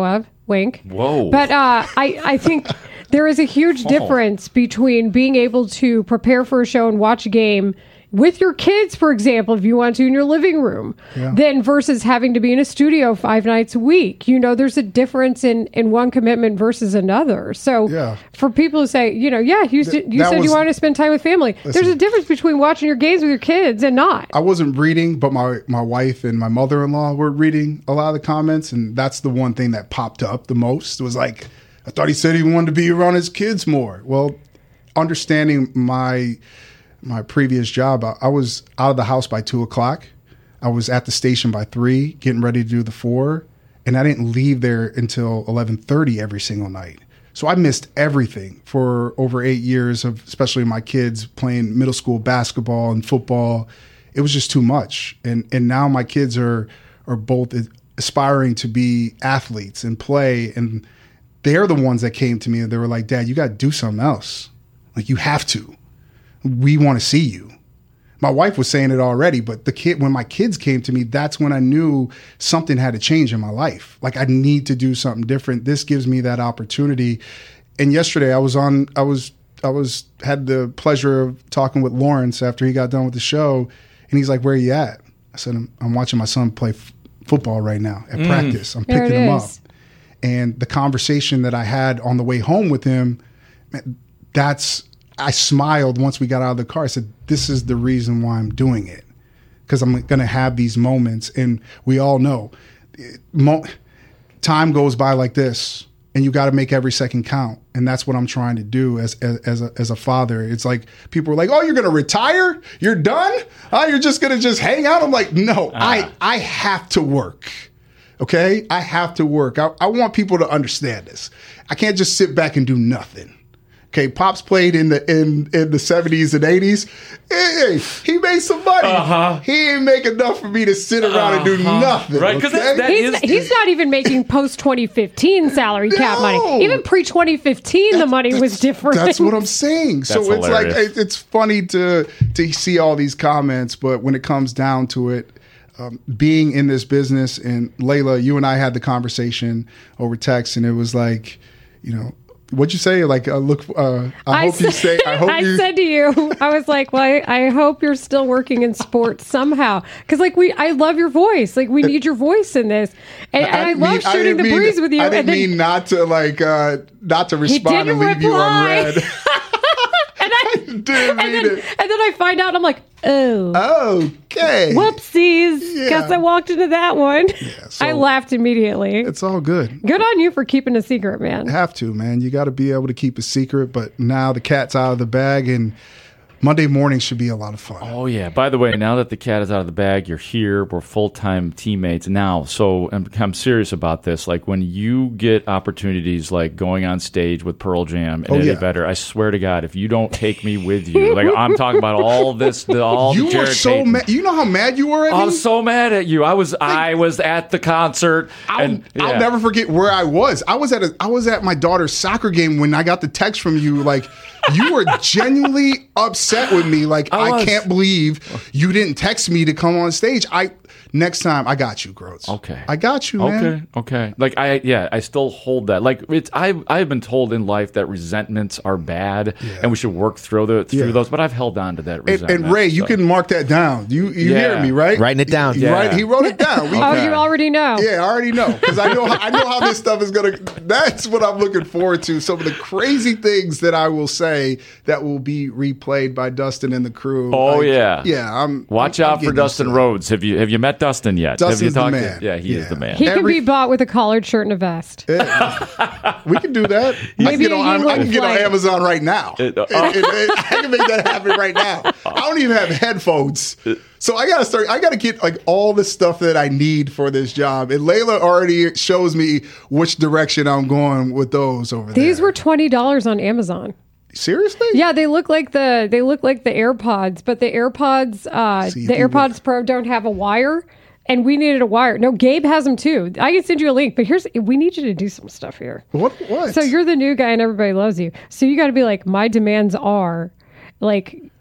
Wink. Whoa. But uh, I, I think there is a huge Oh. difference between being able to prepare for a show and watch a game with your kids, for example, if you want to, in your living room, Yeah. then versus having to be in a studio five nights a week. You know, there's a difference in, in one commitment versus another. So Yeah. for people who say, you know, yeah, you, s- you that said was- you wanted to spend time with family. There's Listen. a difference between watching your games with your kids and not. I wasn't reading, but my, my wife and my mother-in-law were reading a lot of the comments, and that's the one thing that popped up the most. It was like, I thought he said he wanted to be around his kids more. Well, understanding my my previous job, I, I was out of the house by two o'clock. I was at the station by three, getting ready to do the four, and I didn't leave there until eleven thirty every single night. So I missed everything for over eight years of, especially my kids playing middle school basketball and football. It was just too much. And and now my kids are are both aspiring to be athletes and play. And they're the ones that came to me and they were like, Dad, you got to do something else. Like, you have to. We want to see you. My wife was saying it already, but the kid, when my kids came to me, that's when I knew something had to change in my life. Like, I need to do something different. This gives me that opportunity. And yesterday I was on, I was, I was, had the pleasure of talking with Lawrence after he got done with the show. And he's like, where are you at? I said, I'm, I'm watching my son play f- football right now at Mm. practice. I'm There picking it him up. is. And the conversation that I had on the way home with him, man, that's, I smiled once we got out of the car. I said, this is the reason why I'm doing it. Because I'm going to have these moments. And we all know mo- time goes by like this, and you got to make every second count. And that's what I'm trying to do as as, as, a, as a father. It's like people are like, oh, you're going to retire? You're done? Oh, you're just going to just hang out? I'm like, no, I, I have to work. Okay? I have to work. I, I want people to understand this. I can't just sit back and do nothing. Okay, Pops played in the in, in the seventies and eighties. Hey, he made some money. Uh-huh. He ain't make enough for me to sit around and do Uh-huh. nothing. Right, 'cause okay? that- that He's, he's not even making post twenty fifteen salary cap No. money. Even pre twenty fifteen, the money was different. That's what I'm saying. So That's it's like hilarious. it- it's funny to to see all these comments, but when it comes down to it, um, being in this business, and Layla, you and I had the conversation over text, and it was like, you know, what'd you say? Like, uh, look, uh, I, hope you say. I hope I you. said to you, I was like, well, I, I hope you're still working in sports somehow. Because, like, we, I love your voice. Like, we need your voice in this. And, and I, didn't love mean- I shooting didn't the mean- breeze with you. I didn't and then, mean not to like uh, not to He respond and didn't leave you reply. unread. and, I, Didn't and, mean then, it. and then I find out, and I'm like, oh. Okay. Whoopsies. Yeah. Guess I walked into that one. so- I laughed immediately. It's all good. Good on you for keeping a secret, man. Have to, man. You got to be able to keep a secret. But now the cat's out of the bag, and Monday morning should be a lot of fun. Oh, yeah. By the way, now that the cat is out of the bag, you're here. We're full-time teammates now. So I'm, I'm serious about this. Like, when you get opportunities like going on stage with Pearl Jam and Oh, Eddie yeah. Vedder, I swear to God, if you don't take me with you, like, I'm talking about all this, the, all You the were Jared so Payton. mad. You know how mad you were at me? I was so mad at you. I was I was at the concert. I'll, and I'll yeah. never forget where I was. I was at a, I was at my daughter's soccer game when I got the text from you. Like, you were genuinely upset with me. Like, I I, was. can't believe you didn't text me to come on stage. I next time I got you, Groats. Okay. I got you, man. Okay, okay. Like I, yeah, I still hold that. Like it's, I, I've been told in life that resentments are bad, and we should work through the through Yeah. those. But I've held on to that And, resentment. and Ray, you so. can mark that down. You you Yeah. hear me, right? Writing it down. He, Yeah. right, he wrote it down. We- Oh, you already know. Yeah, I already know because I know how, I know how this stuff is gonna. That's what I'm looking forward to. Some of the crazy things that I will say that will be replayed by Dustin and the crew. Oh Like, yeah, yeah. I'm watch I'm, out I'm for getting Dustin used to Rhodes. Have you have you met Dustin yet? have you Dustin's the talked man. To, yeah, he is Yeah. the man. He can Every- be bought with a collared shirt and a vest. it. Yeah. We can do that. I can Maybe get a on, I Yingling can get on flight. Amazon right now. It- uh, And- and- and I can make that happen right now. I don't even have headphones. So I gotta start. I gotta get like all the stuff that I need for this job. And Layla already shows me which direction I'm going with those over there. These were twenty dollars on Amazon. Seriously? Yeah, they look like the they look like the AirPods, but the AirPods uh, See, the if you AirPods Pro don't have a wire, and we needed a wire. No, Gabe has them too. I can send you a link, but here's we need you to do some stuff here. What? What? So you're the new guy and everybody loves you. So you got to be like, my demands are, like,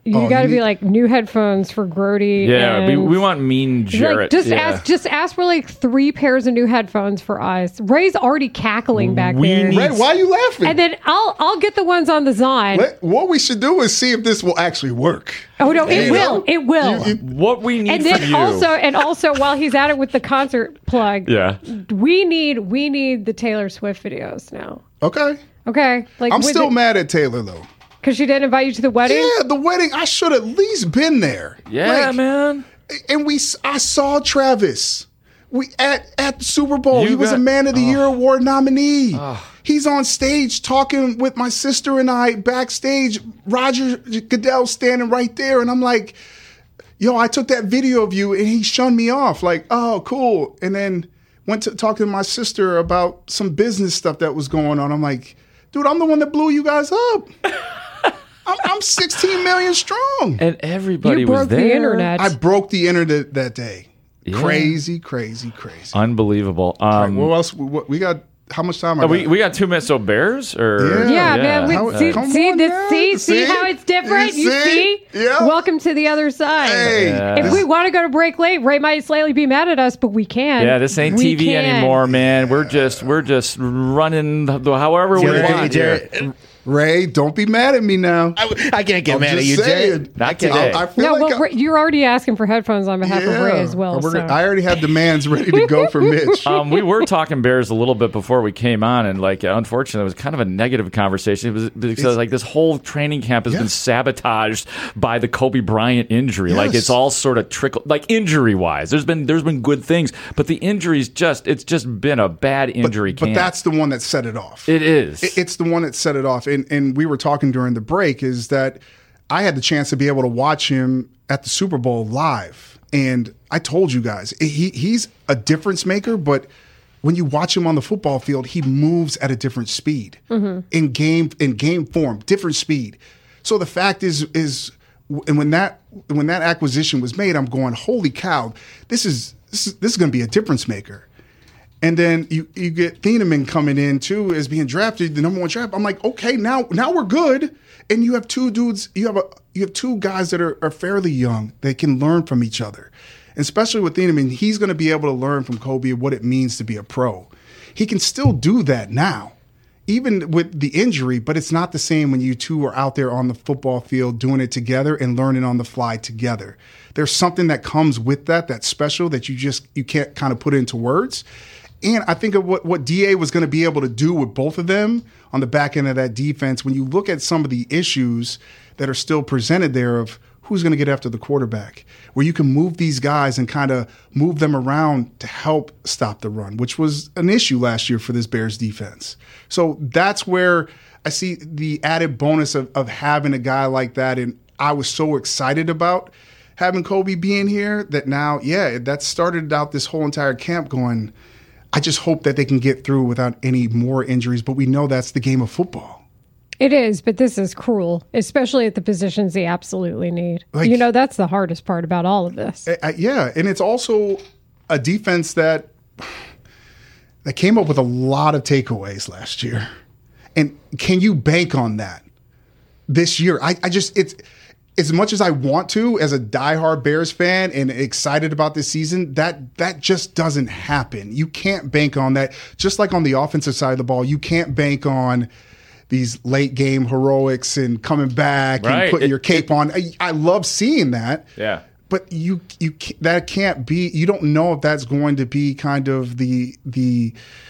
You Oh, got to you be need- like new headphones for Grody. Yeah, we, and- we want mean Jarrett. Like, just yeah. ask, just ask for like three pairs of new headphones for us. Ray's already cackling back We there, need- Ray, why are you laughing? and then I'll I'll get the ones on the Zine. Let- what we should do is see if this will actually work. Oh no, it You will, know? it will. You- you- What we need and from then you. also, and also, while he's at it with the concert plug, yeah. we need we need the Taylor Swift videos now. Okay. Okay, like I'm with still it- mad at Taylor, though. Because she didn't invite you to the wedding? Yeah, the wedding. I should have at least been there. Yeah, Like, man. And we, I saw Travis. We at at the Super Bowl. You he was got- a Man of the oh. Year award nominee. Oh. He's on stage talking with my sister and I backstage. Roger Goodell standing right there, and I'm like, "Yo, I took that video of you," and he shunned me off. Like, "Oh, cool." And then went to talk to my sister about some business stuff that was going on. I'm like, "Dude, I'm the one that blew you guys up." I'm, I'm sixteen million strong. And everybody You was broke the there. internet. I broke the internet that day. Yeah. Crazy, crazy, crazy. Unbelievable. All right, Um, what else? What, we got? How much time? I uh, we, got? we got two minutes. So Bears or Yeah, man. We, How- see, come see, on this, now. see, see, See? how it's different? You You see? see? Yeah. Welcome to the other side. Hey. Yeah. If we want to go to break late, Ray might slightly be mad at us, but we can. Yeah, this ain't We T V can. anymore, man. We're just we're just running the, the- however we Jared, want. Jared, here. Ray, don't be mad at me now. I, I can't get I'm mad at just you, saying. Jared. Not I, today. I feel No, like well, I- Ray- you're already asking for headphones on behalf of Ray as well. We're So. gonna- I already have demands ready to go for Mitch. Um, we were talking Bears a little bit before we came on, and like, unfortunately, it was kind of a negative conversation. It was because It's- like this whole training camp has been Yes. sabotaged by the Kobe Bryant injury. Like Yes. it's all sort of trickled, like injury wise. There's been there's been good things, but the injuries just it's just been a bad injury but, but camp. that's the one that set it off. It is. It- It's the one that set it off. And and we were talking during the break is that I had the chance to be able to watch him at the Super Bowl live. And I told you guys, he he's a difference maker, but when you watch him on the football field, he moves at a different speed. In game in game form, different speed. So the fact is is and when that when that acquisition was made, I'm going, holy cow, this is this is this is going to be a difference maker. And then you, you get Thieneman coming in too as being drafted, the number one draft. I'm like, okay, now now we're good. And you have two dudes, you have a you have two guys that are, are fairly young that can learn from each other. And especially with Thieneman, he's going to be able to learn from Kobe what it means to be a pro. He can still do that now, even with the injury, but it's not the same when you two are out there on the football field doing it together and learning on the fly together. There's something that comes with that that's special that you just you can't kind of put into words. And I think of what, what D A was going to be able to do with both of them on the back end of that defense, when you look at some of the issues that are still presented there of who's going to get after the quarterback, where you can move these guys and kind of move them around to help stop the run, which was an issue last year for this Bears defense. So that's where I see the added bonus of, of having a guy like that. And I was so excited about having Kobe being here that now, yeah, that started out this whole entire camp going, I just hope that they can get through without any more injuries, but we know that's the game of football. It is, but this is cruel, especially at the positions they absolutely need. Like- you know, that's the hardest part about all of this. I, I, yeah, and it's also a defense that that came up with a lot of takeaways last year. And can you bank on that this year? I, I just it's as much as I want to, as a diehard Bears fan and excited about this season, that that just doesn't happen. You can't bank on that. Just like on the offensive side of the ball, you can't bank on these late game heroics and coming back Right. and putting It- your cape on. I, I love seeing that. Yeah. But you you ca- that can't be. You don't know if that's going to be kind of the the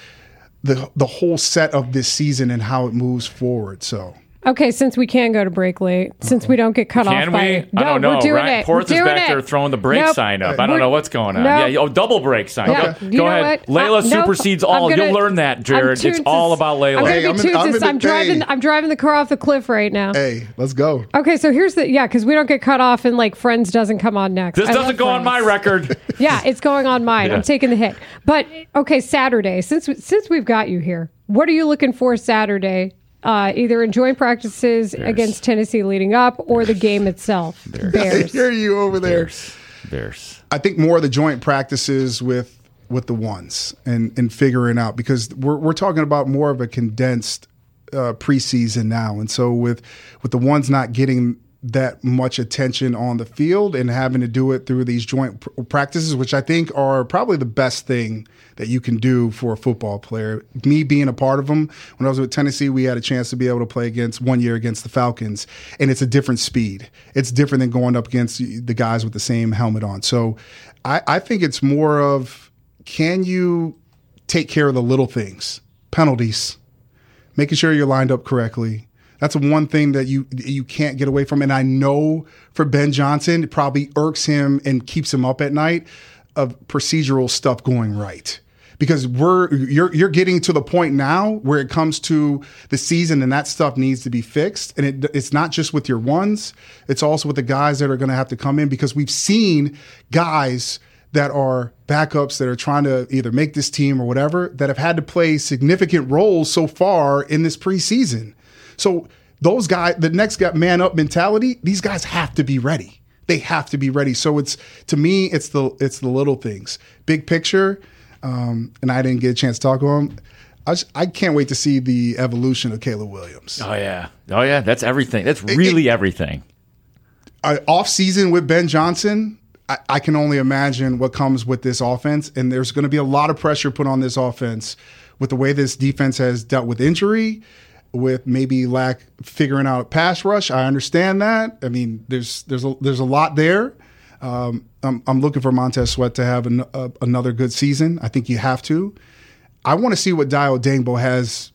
the the whole set of this season and how it moves forward. So. Okay, since we can go to break late, since we don't get cut Can off by we? no, I don't know. we're doing Ryan it. Porth we're is doing back it. there throwing the break Nope. sign up. I don't We're- know what's going on. Nope. Yeah, oh, double break sign. Nope. Go, You go know ahead. what? Layla Uh, nope. supersedes I'm all. gonna- You'll learn that, I'm Jared. It's tuned all to- about I'm Layla. gonna Hey, be I'm in- tuned I'm to- in the I'm driving. day. I'm driving the car off the cliff right now. Hey, let's go. Okay, so here's the yeah, because we don't get cut off and like Friends doesn't come on next. This I doesn't love go on my Friends. record. Yeah, it's going on mine. Yeah. I'm taking the hit. But okay, Saturday. Since since we've got you here, what are you looking for Saturday? Uh, either in joint practices Bears. against Tennessee leading up, or the game itself. I Bears. hear you over there. Bears. Bears. I think more of the joint practices with with the ones and and figuring out, because we're we're talking about more of a condensed uh, preseason now, and so with with the ones not getting that much attention on the field and having to do it through these joint pr- practices, which I think are probably the best thing that you can do for a football player. Me being a part of them, when I was with Tennessee, we had a chance to be able to play against one year against the Falcons, and it's a different speed. It's different than going up against the guys with the same helmet on. So I, I think it's more of, can you take care of the little things, penalties, making sure you're lined up correctly. That's one thing that you you can't get away from. And I know for Ben Johnson, it probably irks him and keeps him up at night of procedural stuff going right. Because we're you're you're getting to the point now where it comes to the season and that stuff needs to be fixed. And it, it's not just with your ones, it's also with the guys that are going to have to come in, because we've seen guys that are backups that are trying to either make this team or whatever that have had to play significant roles so far in this preseason. So those guys, the next guy, man up mentality, these guys have to be ready. They have to be ready. So it's, to me, it's the it's the little things. Big picture, um, and I didn't get a chance to talk to him. I, just, I can't wait to see the evolution of Caleb Williams. Oh, yeah. Oh, yeah. That's everything. That's really it, it, everything. Uh, off season with Ben Johnson, I, I can only imagine what comes with this offense. And there's going to be a lot of pressure put on this offense with the way this defense has dealt with injury, with maybe lack figuring out pass rush. I understand that. I mean, there's there's a, there's a lot there. Um, I'm, I'm looking for Montez Sweat to have an, a, another good season. I think you have to. I want to see what Dio Dangbo has.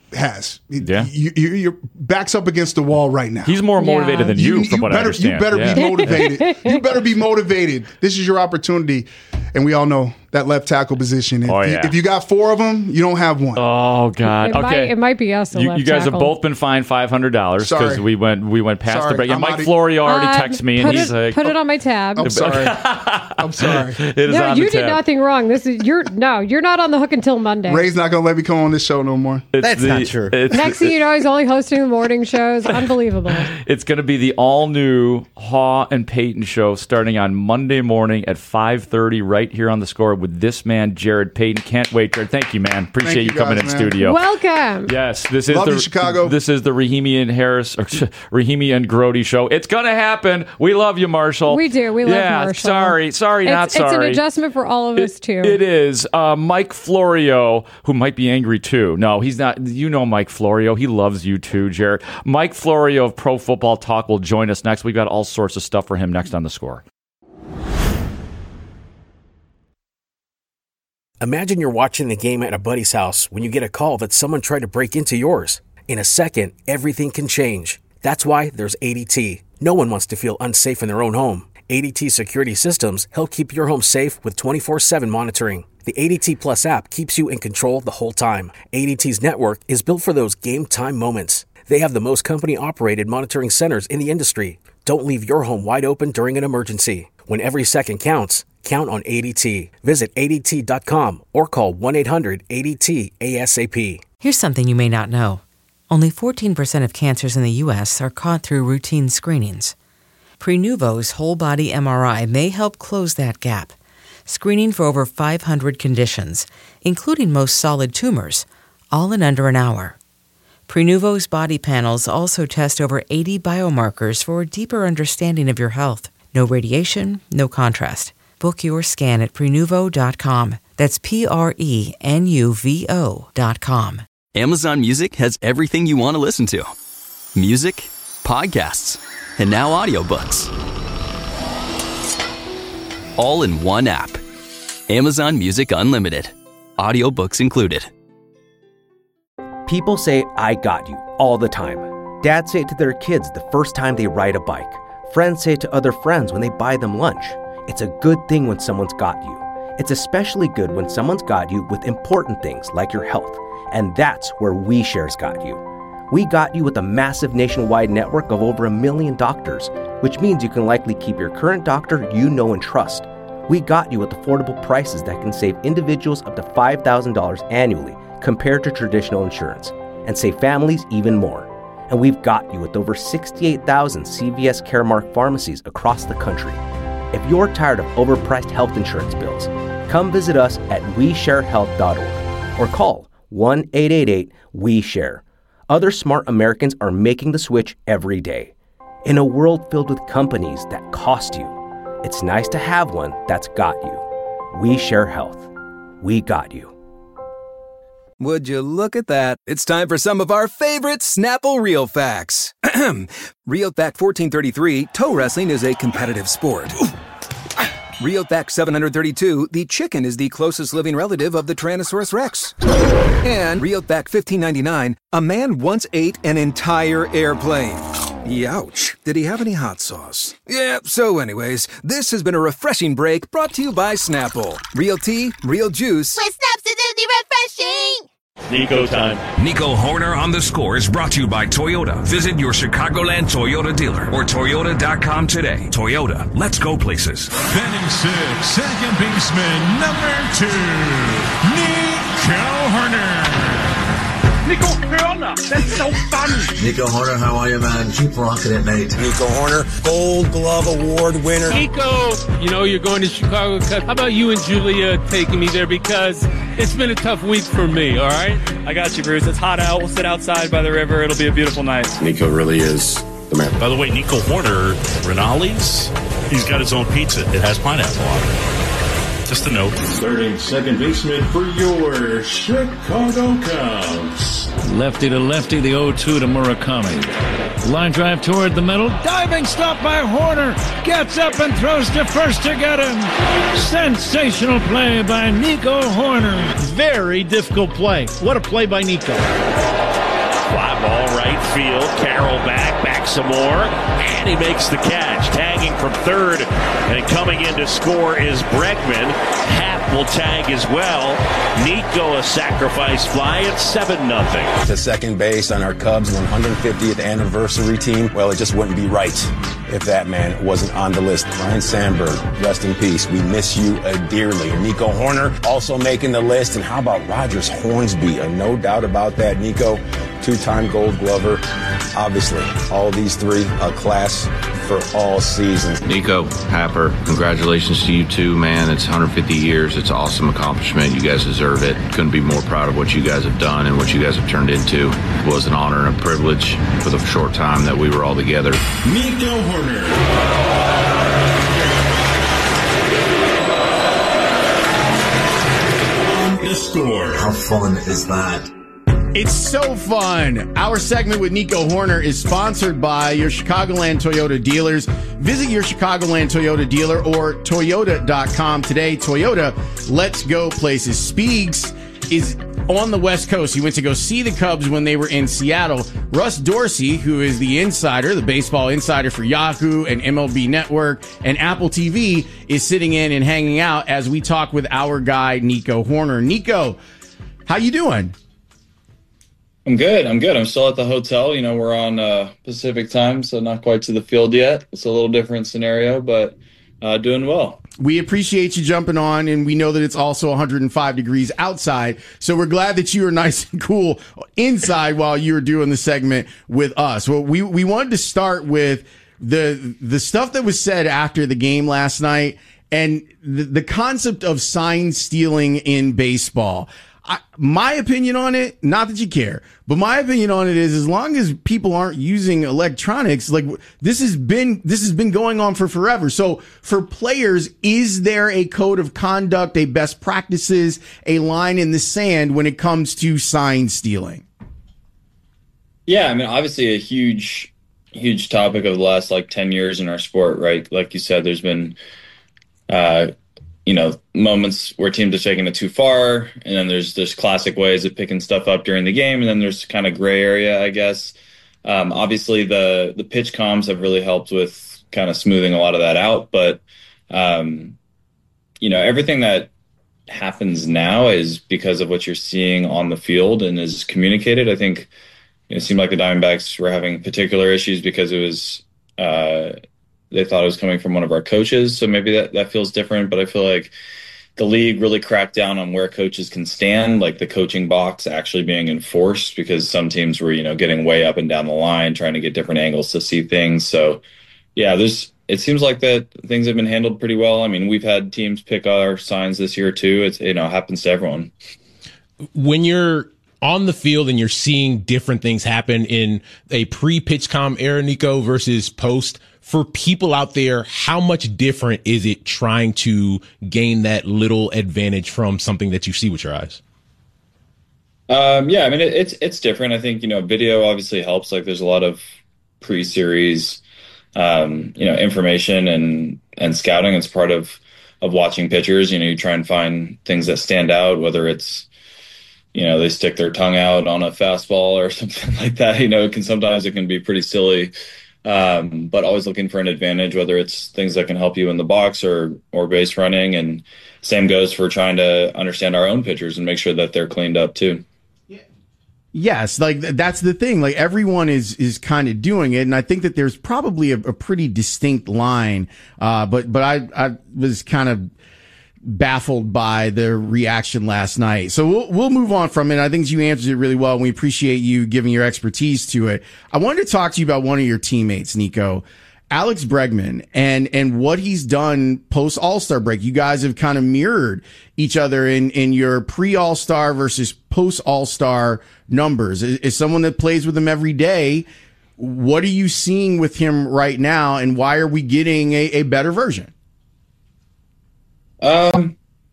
Has yeah, you, you, your back's up against the wall right now. He's more motivated yeah. than you, you from you what better, I understand. You better yeah. be motivated. You better be motivated. This is your opportunity, and we all know that left tackle position. If, oh, yeah. you, if you got four of them, you don't have one. Oh God! It, okay, might, it might be us. You, you guys tackle. have both been fined five hundred dollars because we went we went past sorry. the break. And I'm Mike of, Florio already uh, texted me, and put he's it, like, "Put it on my tab." I'm sorry. I'm sorry. It is no, on you the did tab. nothing wrong. This is you're no, you're not on the hook until Monday. Ray's not gonna let me come on this show no more. It's That's the, not true. Next thing you know, he's only hosting the morning shows. Unbelievable. It's going to be the all-new Haw and Payton show starting on Monday morning at five thirty right here on The Score with this man, Jared Payton. Can't wait, Jared. Thank you, man. Appreciate Thank you, you coming guys, in man. studio. Welcome. Yes, this is Love the you, Chicago. This is the Rahimi and Harris or Rahimi and Grody show. It's going to happen. We love you, Marshall. We do. We love yeah, Marshall. Sorry, sorry, it's, not sorry. It's an adjustment for all of it, us too. It is. Uh, Mike Florio, who might be angry too. No, he's not. You know Mike Florio. He loves you too, Jared. Mike Florio of Pro Football Talk will join us next. We've got all sorts of stuff for him next on The Score. Imagine you're watching the game at a buddy's house when you get a call that someone tried to break into yours. In a second, everything can change. That's why there's A D T. No one wants to feel unsafe in their own home. A D T security systems help keep your home safe with twenty-four seven monitoring. The A D T Plus app keeps you in control the whole time. A D T's network is built for those game time moments. They have the most company-operated monitoring centers in the industry. Don't leave your home wide open during an emergency. When every second counts, count on A D T. Visit A D T dot com or call one eight hundred A D T A S A P. Here's something you may not know. Only fourteen percent of cancers in the U S are caught through routine screenings. Prenuvo's whole-body M R I may help close that gap, screening for over five hundred conditions, including most solid tumors, all in under an hour. Prenuvo's body panels also test over eighty biomarkers for a deeper understanding of your health. No radiation, no contrast. Book your scan at Prenuvo dot com. That's P R E N U V O dot com. Amazon Music has everything you want to listen to. Music, podcasts, and now audiobooks. All in one app. Amazon Music Unlimited. Audiobooks included. People say, "I got you," all the time. Dads say it to their kids the first time they ride a bike. Friends say it to other friends when they buy them lunch. It's a good thing when someone's got you. It's especially good when someone's got you with important things like your health. And that's where WeShare's got you. We got you with a massive nationwide network of over a million doctors, which means you can likely keep your current doctor you know and trust. We got you with affordable prices that can save individuals up to five thousand dollars annually compared to traditional insurance, and save families even more. And we've got you with over sixty-eight thousand C V S Caremark pharmacies across the country. If you're tired of overpriced health insurance bills, come visit us at we share health dot org or call one eight eight eight W E SHARE. Other smart Americans are making the switch every day. In a world filled with companies that cost you, it's nice to have one that's got you. We share health. We got you. Would you look at that? It's time for some of our favorite Snapple Real Facts. Real Fact fourteen thirty-three, toe wrestling is a competitive sport. Real Fact seven hundred thirty-two, the chicken is the closest living relative of the Tyrannosaurus Rex. And Real Fact fifteen ninety-nine, a man once ate an entire airplane. Youch. Did he have any hot sauce? Yeah, so anyways, this has been a refreshing break brought to you by Snapple. Real tea, real juice. With Snaps, it's refreshing! Nico time. Nico Horner on the Score is brought to you by Toyota. Visit your Chicagoland Toyota dealer or Toyota dot com today. Toyota, let's go places. Batting six, second baseman, number two, Nico Horner. Nico Horner, that's so fun. Nico Horner, how are you, man? Keep rocking it, mate. Nico Horner, Gold Glove Award winner. Nico, you know you're going to Chicago. How about you and Julia taking me there, because it's been a tough week for me, all right? I got you, Bruce. It's hot out. We'll sit outside by the river. It'll be a beautiful night. Nico really is the man. By the way, Nico Horner, Rinaldi's, he's got his own pizza. It has pineapple on it. Just a note. Starting second baseman for your Chicago Cubs. Lefty to lefty, the oh two to Murakami. Line drive toward the middle. Diving stop by Horner. Gets up and throws to first to get him. Sensational play by Nico Horner. Very difficult play. What a play by Nico. Fly ball right field. Carroll back, back some more. And he makes the catch. Tagging from third. And coming in to score is Bregman. Happ will tag as well. Nico a sacrifice fly at seven nothing. To second base on our Cubs one hundred fiftieth anniversary team. Well, it just wouldn't be right if that man wasn't on the list. Ryan Sandberg, rest in peace. We miss you uh, dearly. Nico Horner also making the list. And how about Rogers Hornsby? Uh, no doubt about that. Nico, two-time Gold Glover. Obviously, all these three, a class for all seasons. Nico, Happer, congratulations to you too, man. It's one hundred fifty years. It's an awesome accomplishment. You guys deserve it. Couldn't be more proud of what you guys have done and what you guys have turned into. It was an honor and a privilege for the short time that we were all together. Nico Horner. On the Score. How fun is that? It's so fun. Our segment with Nico Horner is sponsored by your Chicagoland Toyota dealers. Visit your Chicagoland Toyota dealer or Toyota dot com today. Toyota, let's go places. Speegs is on the West Coast. He went to go see the Cubs when they were in Seattle. Russ Dorsey, who is the insider, the baseball insider for Yahoo and M L B Network and Apple T V, is sitting in and hanging out as we talk with our guy, Nico Horner. Nico, how you doing? I'm good. I'm good. I'm still at the hotel. You know, we're on uh, Pacific time, so not quite to the field yet. It's a little different scenario, but uh, doing well. We appreciate you jumping on, and we know that it's also one hundred five degrees outside, so we're glad that you are nice and cool inside while you're doing the segment with us. Well, we, we wanted to start with the the stuff that was said after the game last night and the, the concept of sign stealing in baseball. I, my opinion on it, not that you care, but my opinion on it is, as long as people aren't using electronics, like this has been, this has been going on for forever. So for players, is there a code of conduct, a best practices, a line in the sand when it comes to sign stealing? Yeah. I mean, obviously a huge, huge topic of the last like ten years in our sport, right? Like you said, there's been, uh, you know, moments where teams are taking it too far, and then there's there's classic ways of picking stuff up during the game, and then there's kind of gray area, I guess. Um, obviously, the the pitch comms have really helped with kind of smoothing a lot of that out, but um, you know, everything that happens now is because of what you're seeing on the field and is communicated. I think it seemed like the Diamondbacks were having particular issues because it was. Uh, They thought it was coming from one of our coaches, so maybe that, that feels different. But I feel like the league really cracked down on where coaches can stand, like the coaching box actually being enforced, because some teams were, you know, getting way up and down the line, trying to get different angles to see things. So, yeah, there's. It seems like that things have been handled pretty well. I mean, we've had teams pick our signs this year too. It's, you know, happens to everyone. When you're on the field and you're seeing different things happen in a pre-pitch com era, Nico, versus post, for people out there, how much different is it trying to gain that little advantage from something that you see with your eyes? Um, yeah, I mean, it, it's it's different. I think, you know, video obviously helps. Like, there's a lot of pre-series, um, you know, information and and scouting. It's part of of watching pitchers. You know, you try and find things that stand out, whether it's, you know, they stick their tongue out on a fastball or something like that. You know, it can sometimes it can be pretty silly, um, but always looking for an advantage, whether it's things that can help you in the box or or base running. And same goes for trying to understand our own pitchers and make sure that they're cleaned up too. Yes, like that's the thing. Like everyone is is kind of doing it, and I think that there's probably a, a pretty distinct line. Uh, but but I I was kind of baffled by the reaction last night. So we'll we'll move on from it. I think you answered it really well, and we appreciate you giving your expertise to it. I wanted to talk to you about one of your teammates, Nico, Alex Bregman, and and what he's done post All-Star break. You guys have kind of mirrored each other in in your pre All-Star versus post All-Star numbers. As, as someone that plays with him every day, what are you seeing with him right now, and why are we getting a, a better version? Um,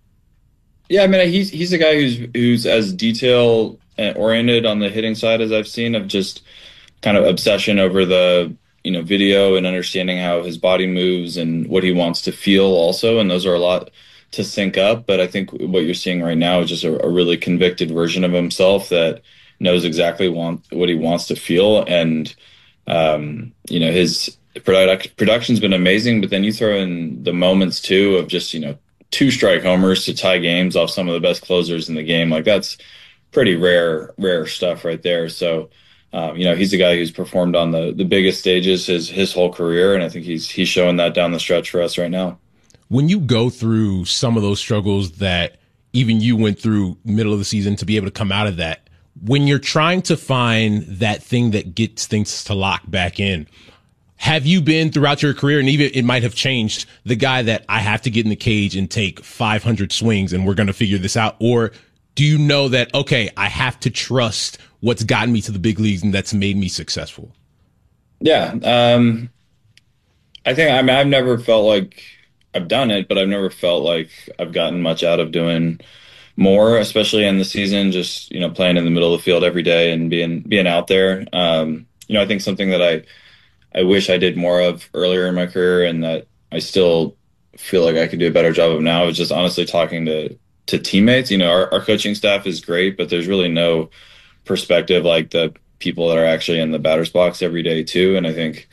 yeah, I mean, he's he's a guy who's who's as detail oriented on the hitting side as I've seen, of just kind of obsession over the, you know, video and understanding how his body moves and what he wants to feel also. And those are a lot to sync up. But I think what you're seeing right now is just a, a really convicted version of himself that knows exactly want, what he wants to feel. And, um, you know, his product, production's been amazing, but then you throw in the moments too of just, you know, two strike homers to tie games off some of the best closers in the game. Like, that's pretty rare, rare stuff right there. So, Um, you know, he's a guy who's performed on the, the biggest stages his his whole career, and I think he's he's showing that down the stretch for us right now. When you go through some of those struggles that even you went through middle of the season to be able to come out of that, when you're trying to find that thing that gets things to lock back in, have you been throughout your career, and even it might have changed, the guy that I have to get in the cage and take five hundred swings and we're going to figure this out? Or do you know that, okay, I have to trust what's gotten me to the big leagues and that's made me successful? Yeah. Um, I think, I mean, I've never felt like I've done it, but I've never felt like I've gotten much out of doing more, especially in the season, just, you know, playing in the middle of the field every day and being, being out there. Um, you know, I think something that I, I wish I did more of earlier in my career, and that I still feel like I could do a better job of now, is just honestly talking to, to teammates. You know, our, our coaching staff is great, but there's really no perspective like the people that are actually in the batter's box every day too. And I think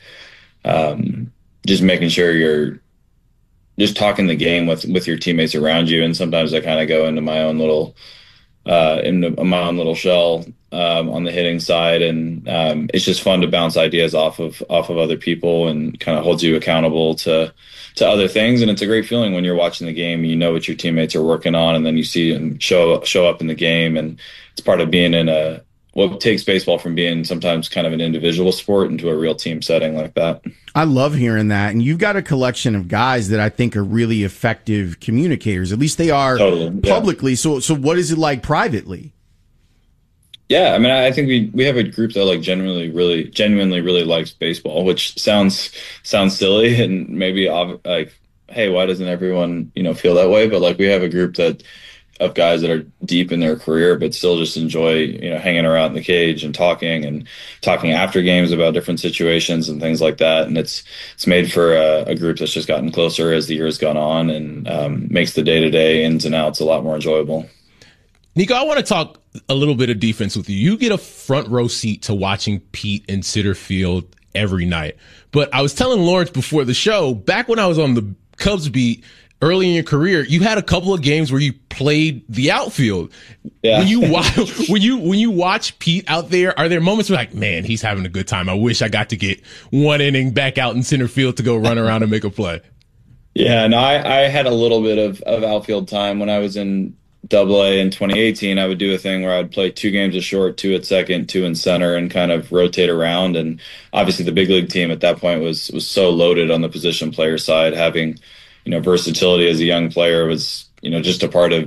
um, just making sure you're just talking the game with, with your teammates around you. And sometimes I kind of go into my own little, uh, into my own little shell um, on the hitting side. And um, it's just fun to bounce ideas off of, off of other people, and kind of holds you accountable to, to other things. And it's a great feeling when you're watching the game, and you know what your teammates are working on, and then you see them show, show up in the game. And it's part of being in a, what takes baseball from being sometimes kind of an individual sport into a real team setting like that. I love hearing that. And you've got a collection of guys that I think are really effective communicators. At least they are totally, publicly. Yeah. So, so what is it like privately? Yeah, I mean, I think we, we have a group that like genuinely, really, genuinely really likes baseball, which sounds sounds silly and maybe like, hey, why doesn't everyone, you know, feel that way? But like, we have a group that of guys that are deep in their career, but still just enjoy, you know, hanging around in the cage and talking and talking after games about different situations and things like that. And it's it's made for a, a group that's just gotten closer as the years gone on, and um, makes the day to day ins and outs a lot more enjoyable. Nico, I want to talk a little bit of defense with you. You get a front row seat to watching Pete in center field every night. But I was telling Lawrence before the show, back when I was on the Cubs beat early in your career, you had a couple of games where you played the outfield. Yeah. When you watch, when you when you watch Pete out there, are there moments where like, man, he's having a good time? I wish I got to get one inning back out in center field to go run around and make a play. Yeah, no, I, I had a little bit of, of outfield time when I was in Double A in twenty eighteen. I would do a thing where I'd play two games at short, two at second, two in center, and kind of rotate around. And obviously the big league team at that point was was so loaded on the position player side. Having, you know, versatility as a young player was, you know, just a part of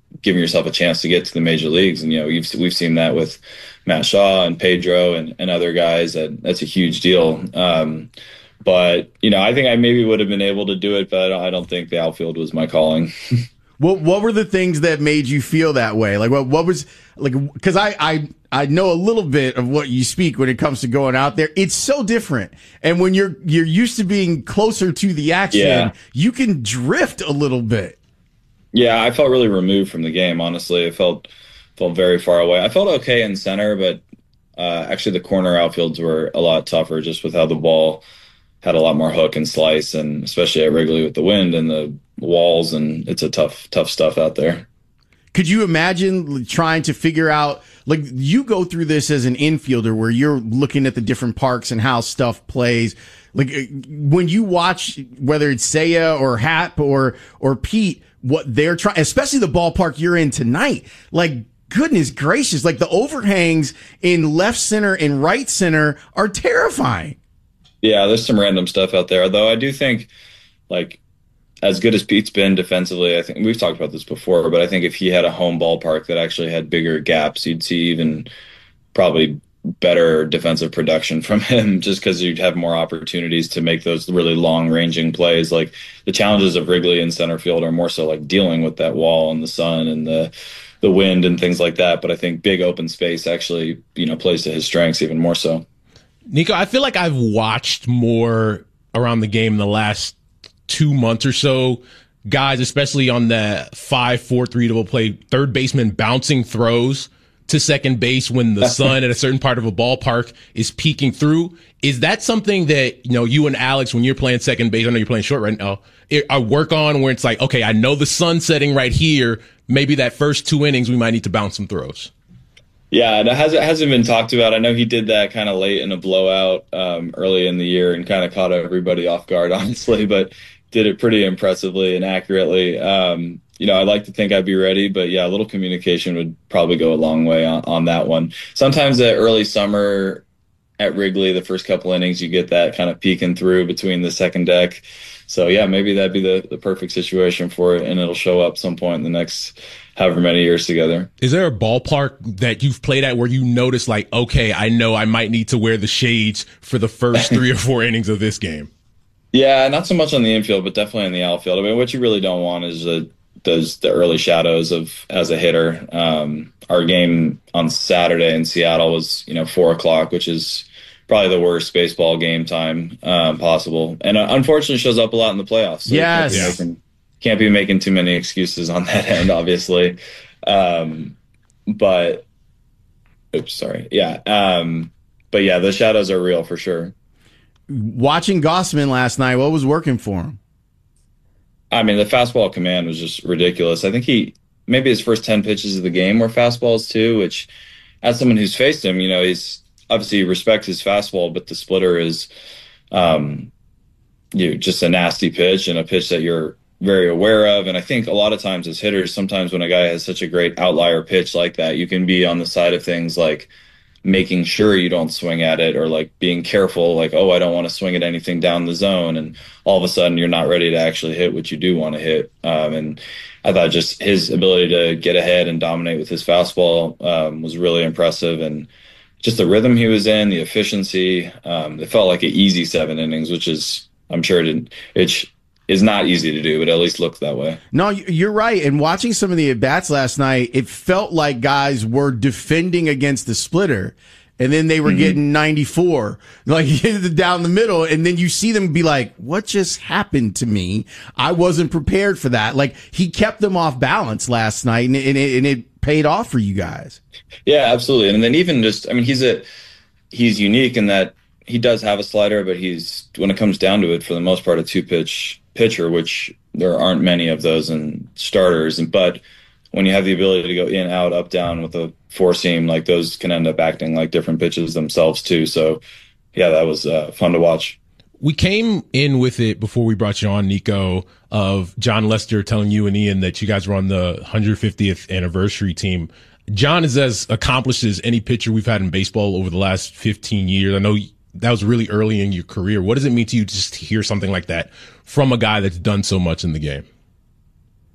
giving yourself a chance to get to the major leagues. And, you know, we've, we've seen that with Matt Shaw and Pedro and, and other guys. That that's a huge deal. Um, but, you know, I think I maybe would have been able to do it, but I don't, I don't think the outfield was my calling. What what were the things that made you feel that way? Like what what was like, because I, I I know a little bit of what you speak when it comes to going out there. It's so different, and when you're you're used to being closer to the action, yeah. you can drift a little bit. Yeah, I felt really removed from the game. Honestly, I felt felt very far away. I felt okay in center, but uh, actually the corner outfields were a lot tougher, just with how the ball had a lot more hook and slice, and especially at Wrigley with the wind and the walls, and it's a tough, tough stuff out there. Could you imagine trying to figure out, like, you go through this as an infielder where you're looking at the different parks and how stuff plays. Like, when you watch, whether it's Seiya or Hap or, or Pete, what they're trying, especially the ballpark you're in tonight, like, goodness gracious, like the overhangs in left center and right center are terrifying. Yeah, there's some random stuff out there, though I do think, like, as good as Pete's been defensively, I think we've talked about this before, but I think if he had a home ballpark that actually had bigger gaps, you'd see even probably better defensive production from him, just because you'd have more opportunities to make those really long ranging plays. Like, the challenges of Wrigley in center field are more so like dealing with that wall and the sun and the the wind and things like that. But I think big open space actually, you know, plays to his strengths even more so. Nico, I feel like I've watched more around the game in the last two months or so, guys, especially on the five, four, three double play, third baseman bouncing throws to second base when the sun at a certain part of a ballpark is peeking through. Is that something that, you know, you and Alex, when you're playing second base, I know you're playing short right now, I work on where it's like, okay, I know the sun's setting right here. Maybe that first two innings, we might need to bounce some throws. Yeah, that hasn't hasn't been talked about. I know he did that kind of late in a blowout um, early in the year and kind of caught everybody off guard, honestly, but did it pretty impressively and accurately. Um, you know, I'd like to think I'd be ready, but yeah, a little communication would probably go a long way on, on that one. Sometimes the early summer at Wrigley, the first couple innings, you get that kind of peeking through between the second deck. So yeah, maybe that'd be the, the perfect situation for it, and it'll show up some point in the next however many years together. Is there a ballpark that you've played at where you notice, like, okay, I know I might need to wear the shades for the first three or four innings of this game? Yeah, not so much on the infield, but definitely in the outfield. I mean, what you really don't want is the those the early shadows of as a hitter. Um, our game on Saturday in Seattle was, you know, four o'clock, which is probably the worst baseball game time um, possible, and uh, unfortunately shows up a lot in the playoffs. So yes. Can't be, making, can't be making too many excuses on that end, obviously. Um, but, oops, sorry. Yeah. Um, but yeah, the shadows are real for sure. Watching Gausman last night, what was working for him? I mean, the fastball command was just ridiculous. I think he, maybe his first ten pitches of the game were fastballs too, which, as someone who's faced him, you know, he's obviously respects his fastball, but the splitter is, um, you know, just a nasty pitch and a pitch that you're very aware of. And I think a lot of times as hitters, sometimes when a guy has such a great outlier pitch like that, you can be on the side of things like making sure you don't swing at it, or like being careful, like, oh, I don't want to swing at anything down the zone. And all of a sudden you're not ready to actually hit what you do want to hit. Um, and I thought just his ability to get ahead and dominate with his fastball um, was really impressive. And just the rhythm he was in, the efficiency, um, it felt like an easy seven innings, which is, I'm sure it didn't, it is not easy to do, but at least looked that way. No, you're right. And watching some of the at-bats last night, it felt like guys were defending against the splitter, and then they were mm-hmm. getting ninety-four, like down the middle. And then you see them be like, what just happened to me? I wasn't prepared for that. Like, he kept them off balance last night, and it, and it, and it paid off for you guys. Yeah, absolutely. And then even just, I mean, he's a, he's unique in that he does have a slider, but he's, when it comes down to it, for the most part, a two pitch pitcher, which there aren't many of those in starters. And but when you have the ability to go in, out, up, down with a four seam, like those can end up acting like different pitches themselves too. So yeah, that was uh, fun to watch. We came in with it before we brought you on, Nico, of John Lester telling you and Ian that you guys were on the one hundred fiftieth anniversary team. John is as accomplished as any pitcher we've had in baseball over the last fifteen years. I know that was really early in your career. What does it mean to you just to hear something like that from a guy that's done so much in the game?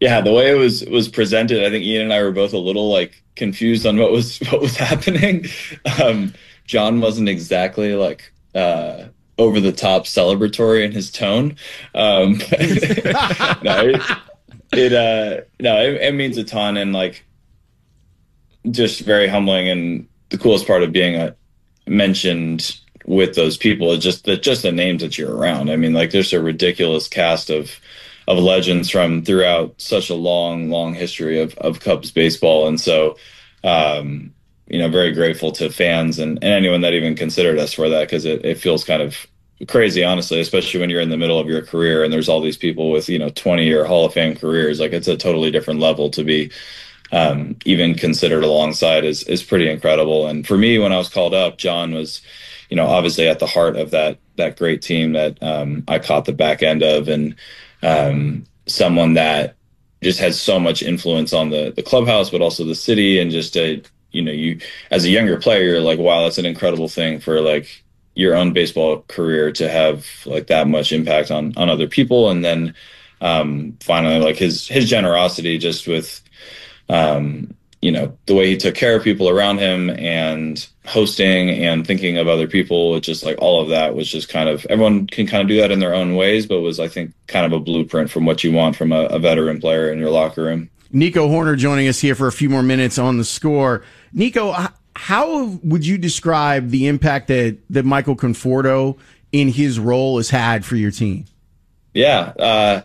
Yeah, the way it was was presented, I think Ian and I were both a little like confused on what was what was happening. Um, John wasn't exactly like uh, over the top celebratory in his tone. Um, no, it, it uh, no, it, it means a ton, and like just very humbling. And the coolest part of being a, mentioned with those people is just that just the names that you're around. I mean, like there's a ridiculous cast of. of legends from throughout such a long, long history of, of Cubs baseball. And so, um, you know, very grateful to fans and, and anyone that even considered us for that, because it, it feels kind of crazy, honestly, especially when you're in the middle of your career and there's all these people with, you know, twenty year Hall of Fame careers. Like it's a totally different level to be um, even considered alongside is, is pretty incredible. And for me, when I was called up, John was, you know, obviously at the heart of that, that great team that um, I caught the back end of. And, Um, someone that just has so much influence on the, the clubhouse, but also the city. And just, a, you know, you as a younger player, you're like, wow, that's an incredible thing for like your own baseball career to have like that much impact on, on other people. And then um, finally, like his, his generosity just with, um, you know, the way he took care of people around him and hosting and thinking of other people. It's just like all of that was just kind of, everyone can kind of do that in their own ways, but was, I think, kind of a blueprint from what you want from a, a veteran player in your locker room. Nico Horner joining us here for a few more minutes on The Score. Nico, how would you describe the impact that, that Michael Conforto in his role has had for your team? Yeah, uh,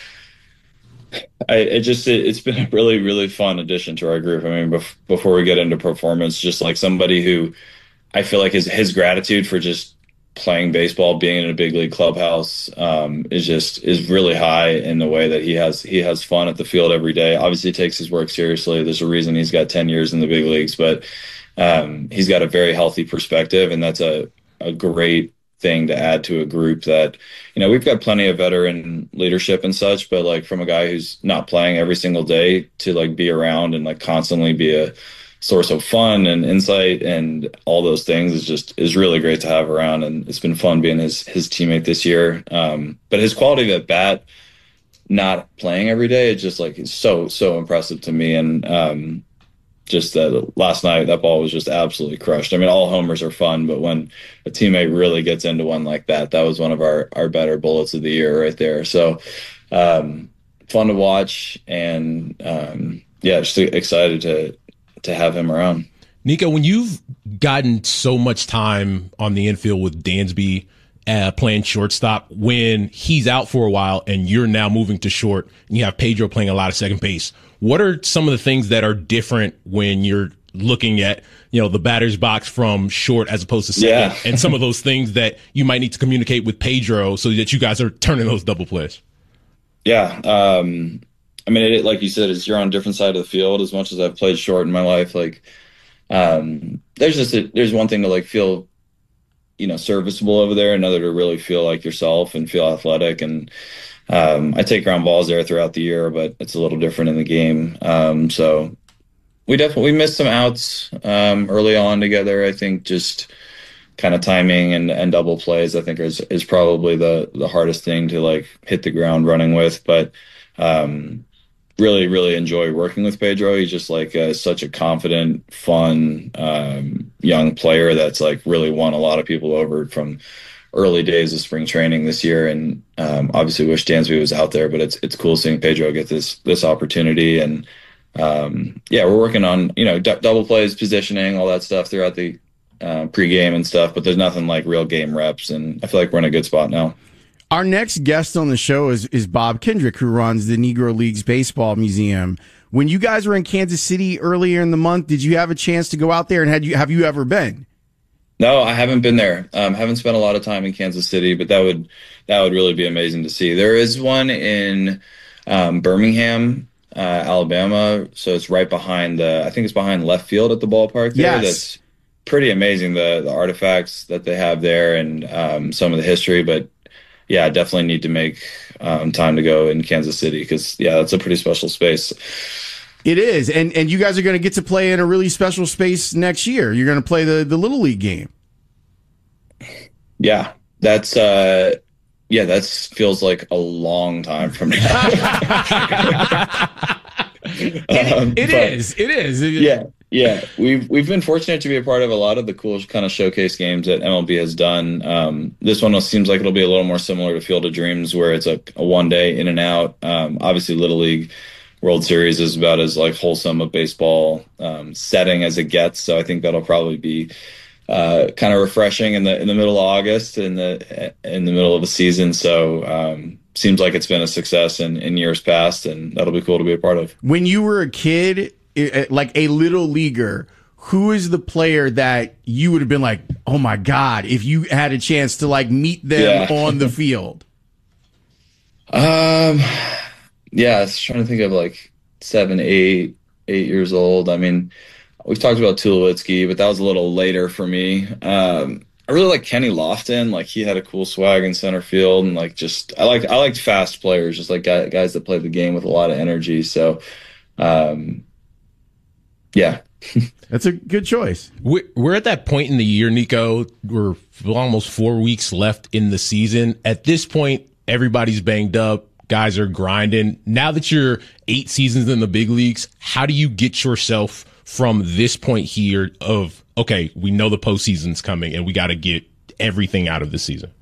I, it just it, it's been a really really fun addition to our group. I mean, bef- before we get into performance, just like somebody who I feel like his his gratitude for just playing baseball, being in a big league clubhouse, um, is just is really high in the way that he has he has fun at the field every day. Obviously, takes his work seriously. There's a reason he's got ten years in the big leagues, but um, he's got a very healthy perspective, and that's a a great thing to add to a group that, you know, we've got plenty of veteran leadership and such, but like from a guy who's not playing every single day to like be around and like constantly be a source of fun and insight and all those things is just is really great to have around. And it's been fun being his his teammate this year. Um, but his quality of at bat, not playing every day, it's just like it's so so impressive to me. And um, just that last night, that ball was just absolutely crushed. I mean, all homers are fun, but when a teammate really gets into one like that, that was one of our, our better bullets of the year right there. So um, fun to watch, and um, yeah, just excited to to have him around. Nico, when you've gotten so much time on the infield with Dansby uh, playing shortstop, when he's out for a while and you're now moving to short and you have Pedro playing a lot of second base, what are some of the things that are different when you're looking at, you know, the batter's box from short as opposed to second, yeah. and some of those things that you might need to communicate with Pedro so that you guys are turning those double plays? Yeah. Um, I mean, it, like you said, it's you're on a different side of the field. As much as I've played short in my life, like um, there's just a, there's one thing to like feel, you know, serviceable over there, another to really feel like yourself and feel athletic. And um, I take ground balls there throughout the year, but it's a little different in the game. Um, so we definitely we missed some outs um, early on together. I think just kind of timing and, and double plays, I think is is probably the the hardest thing to like hit the ground running with. But um, really, really enjoy working with Pedro. He's just like uh, such a confident, fun, um, young player that's like really won a lot of people over from early days of spring training this year. And um, obviously wish Dansby was out there, but it's it's cool seeing Pedro get this this opportunity. And um, yeah, we're working on, you know, d- double plays, positioning, all that stuff throughout the uh, pregame and stuff, but there's nothing like real game reps. And I feel like we're in a good spot now. Our next guest on the show is, is Bob Kendrick, who runs the Negro Leagues Baseball Museum. When you guys were in Kansas City earlier in the month, did you have a chance to go out there, and had you have you ever been? No, I haven't been there. Um, haven't spent a lot of time in Kansas City, but that would that would really be amazing to see. There is one in um, Birmingham, uh, Alabama, so it's right behind the. I think it's behind left field at the ballpark there. Yes. That's pretty amazing, the the artifacts that they have there and um, some of the history. But yeah, I definitely need to make um, time to go in Kansas City because, yeah, that's a pretty special space. It is, and and you guys are going to get to play in a really special space next year. You're going to play the, the Little League game. Yeah, that's uh, Yeah, that feels like a long time from now. it um, it but, is. It is. Yeah, yeah. We've we've been fortunate to be a part of a lot of the cool kind of showcase games that M L B has done. Um, this one seems like it'll be a little more similar to Field of Dreams, where it's a, a one day in and out. Um, obviously, Little League World Series is about as like wholesome a baseball um, setting as it gets. So I think that'll probably be uh, kind of refreshing in the in the middle of August in the in the middle of the season. So um, seems like it's been a success in, in years past, and that'll be cool to be a part of. When you were a kid, like a little leaguer, who is the player that you would have been like, oh my God, if you had a chance to like meet them yeah. on the field? Um, yeah, I was trying to think of like seven, eight, eight years old. I mean, we've talked about Tulowitzki, but that was a little later for me. Um, I really like Kenny Lofton. Like he had a cool swag in center field, and like just I like I liked fast players, just like guys, guys that play the game with a lot of energy. So, um, yeah, that's a good choice. We're at that point in the year, Nico. We're almost four weeks left in the season. At this point, everybody's banged up. Guys are grinding. Now that you're eight seasons in the big leagues, how do you get yourself from this point here of, okay, we know the postseason's coming and we got to get everything out of the season?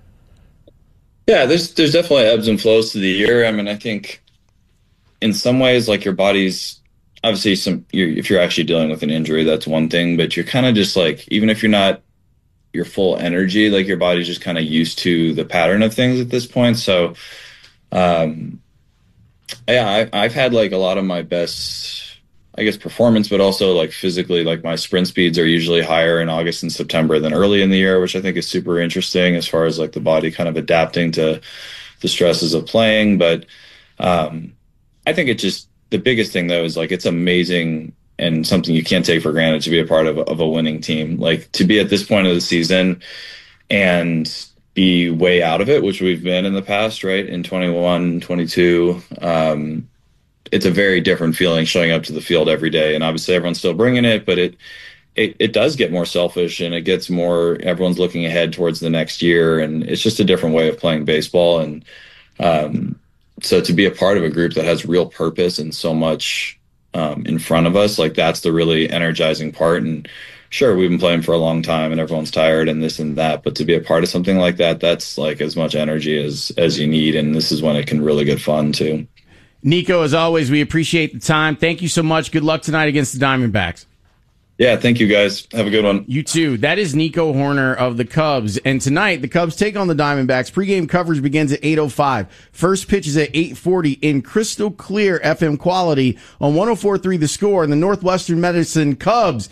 Yeah, there's there's definitely ebbs and flows to the year. I mean, I think in some ways, like your body's obviously some, you're, if you're actually dealing with an injury, that's one thing, but you're kind of just like, even if you're not your full energy, like your body's just kind of used to the pattern of things at this point. So, um, yeah, I, I've had like a lot of my best, I guess, performance, but also like physically, like my sprint speeds are usually higher in August and September than early in the year, which I think is super interesting as far as like the body kind of adapting to the stresses of playing. But, um, I think it just, the biggest thing though is like, it's amazing and something you can't take for granted to be a part of, of a winning team. Like to be at this point of the season and be way out of it, which we've been in the past, right? In twenty-one, twenty-two, um, it's a very different feeling showing up to the field every day. And obviously everyone's still bringing it, but it, it, it does get more selfish and it gets more, everyone's looking ahead towards the next year. And it's just a different way of playing baseball. And, um, so to be a part of a group that has real purpose and so much, um, in front of us, like that's the really energizing part. And sure, we've been playing for a long time and everyone's tired and this and that, but to be a part of something like that, that's like as much energy as, as you need. And this is when it can really get fun too. Nico, as always, we appreciate the time. Thank you so much. Good luck tonight against the Diamondbacks. Yeah, thank you guys. Have a good one. You too. That is Nico Hoerner of the Cubs. And tonight, the Cubs take on the Diamondbacks. Pre-game coverage begins at eight oh five. First pitch is at eight forty in crystal clear F M quality on one oh four point three The Score and the Northwestern Medicine Cubs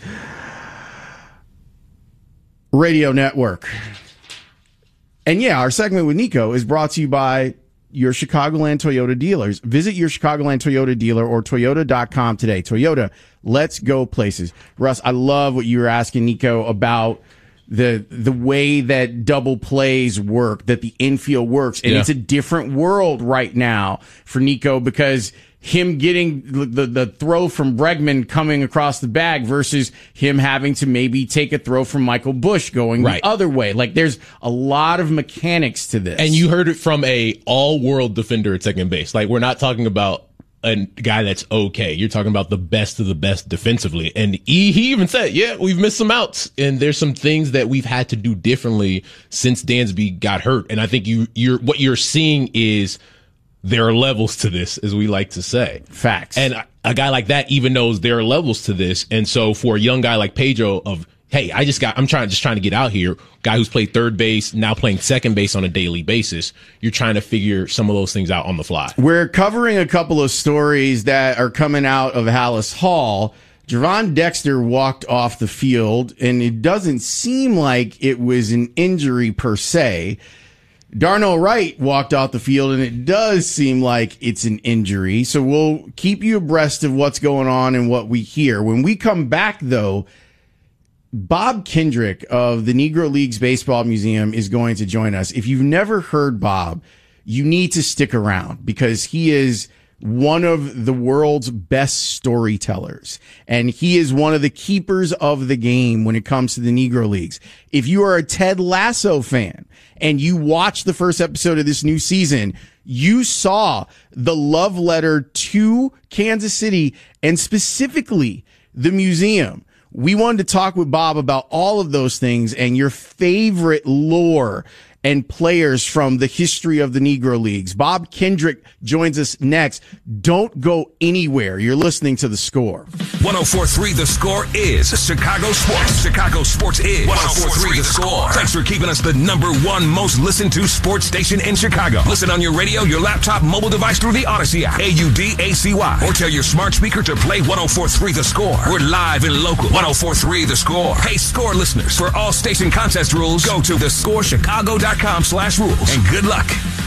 Radio Network. And yeah, our segment with Nico is brought to you by your Chicagoland Toyota dealers. Visit your Chicagoland Toyota dealer or Toyota dot com today. Toyota, let's go places. Russ, I love what you were asking Nico about the the way that double plays work, that the infield works. And yeah. It's a different world right now for Nico because him getting the, the throw from Bregman coming across the bag versus him having to maybe take a throw from Michael Busch going right. the other way. Like there's a lot of mechanics to this. And you heard it from a all-world defender at second base. Like we're not talking about a guy that's okay. You're talking about the best of the best defensively. And he, he even said, yeah, we've missed some outs and there's some things that we've had to do differently since Dansby got hurt. And I think you, you're, what you're seeing is there are levels to this, as we like to say. Facts. And a guy like that even knows there are levels to this. And so for a young guy like Pedro of, hey, I just got, I'm trying, just trying to get out here. Guy who's played third base, now playing second base on a daily basis. You're trying to figure some of those things out on the fly. We're covering a couple of stories that are coming out of Halas Hall. Javon Dexter walked off the field, and it doesn't seem like it was an injury per se. Darnell Wright walked off the field, and it does seem like it's an injury. So we'll keep you abreast of what's going on and what we hear. When we come back, though, Bob Kendrick of the Negro Leagues Baseball Museum is going to join us. If you've never heard Bob, you need to stick around because he is one of the world's best storytellers, and he is one of the keepers of the game when it comes to the Negro Leagues. If you are a Ted Lasso fan and you watched the first episode of this new season, you saw the love letter to Kansas City and specifically the museum. We wanted to talk with Bob about all of those things and your favorite lore and players from the history of the Negro Leagues. Bob Kendrick joins us next. Don't go anywhere. You're listening to The Score. one oh four point three The Score is Chicago Sports. Chicago Sports is one oh four point three The Score. Thanks for keeping us the number one most listened to sports station in Chicago. Listen on your radio, your laptop, mobile device through the Odyssey app, A U D A C Y, or tell your smart speaker to play one oh four point three The Score. We're live and local. one oh four point three The Score. Hey, Score listeners, for all station contest rules, go to the score chicago dot com slash rules, and good luck.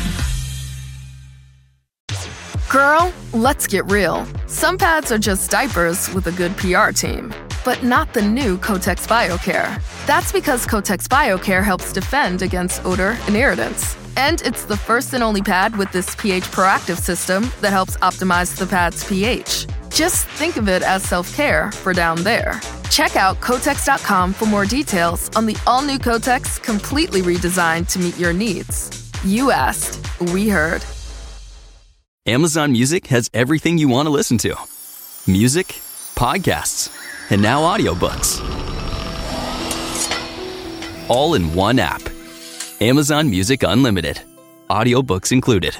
Girl, let's get real. Some pads are just diapers with a good P R team, but not the new Kotex BioCare. That's because Kotex BioCare helps defend against odor and irritants. And it's the first and only pad with this pH proactive system that helps optimize the pad's pH. Just think of it as self-care for down there. Check out Kotex dot com for more details on the all-new Kotex, completely redesigned to meet your needs. You asked, we heard. Amazon Music has everything you want to listen to. Music, podcasts, and now audiobooks. All in one app. Amazon Music Unlimited. Audiobooks included.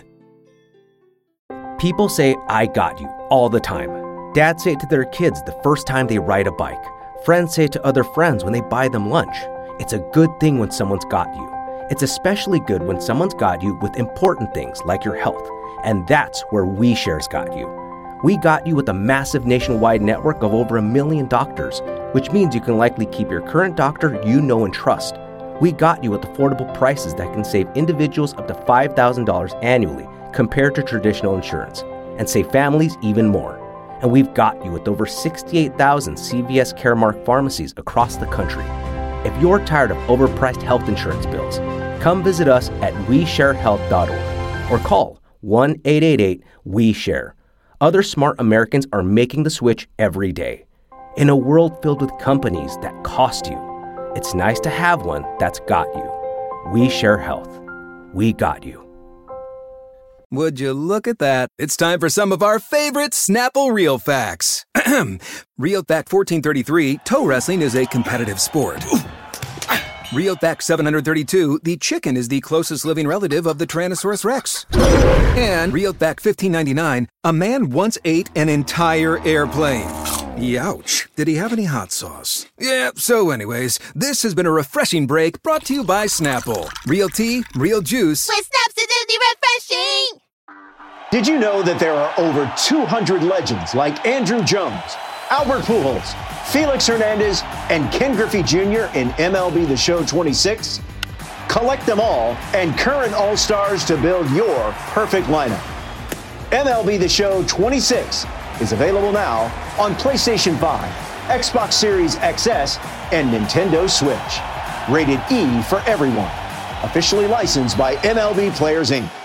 People say, I got you, all the time. Dads say it to their kids the first time they ride a bike. Friends say it to other friends when they buy them lunch. It's a good thing when someone's got you. It's especially good when someone's got you with important things like your health. And that's where WeShare's got you. We got you with a massive nationwide network of over a million doctors, which means you can likely keep your current doctor you know and trust. We got you with affordable prices that can save individuals up to five thousand dollars annually compared to traditional insurance, and save families even more. And we've got you with over sixty-eight thousand C V S Caremark pharmacies across the country. If you're tired of overpriced health insurance bills, come visit us at we share health dot org or call one eight eight eight we share. Other smart Americans are making the switch every day. In a world filled with companies that cost you, it's nice to have one that's got you. We Share Health. We got you. Would you look at that? It's time for some of our favorite Snapple Real Facts. Real Fact fourteen thirty-three, toe wrestling is a competitive sport. Real Fact seven hundred thirty-two, the chicken is the closest living relative of the Tyrannosaurus Rex. And Real Fact fifteen ninety-nine, a man once ate an entire airplane. Youch. Did he have any hot sauce? Yeah, so anyways, this has been a refreshing break brought to you by Snapple. Real tea, real juice. With Snaps, it's refreshing! Did you know that there are over two hundred legends like Andrew Jones, Albert Pujols, Felix Hernandez, and Ken Griffey Junior in M L B The Show twenty-six? Collect them all and current All-Stars to build your perfect lineup. M L B The Show twenty-six is available now on PlayStation five, Xbox Series X S, and Nintendo Switch. Rated E for everyone. Officially licensed by M L B Players, Incorporated.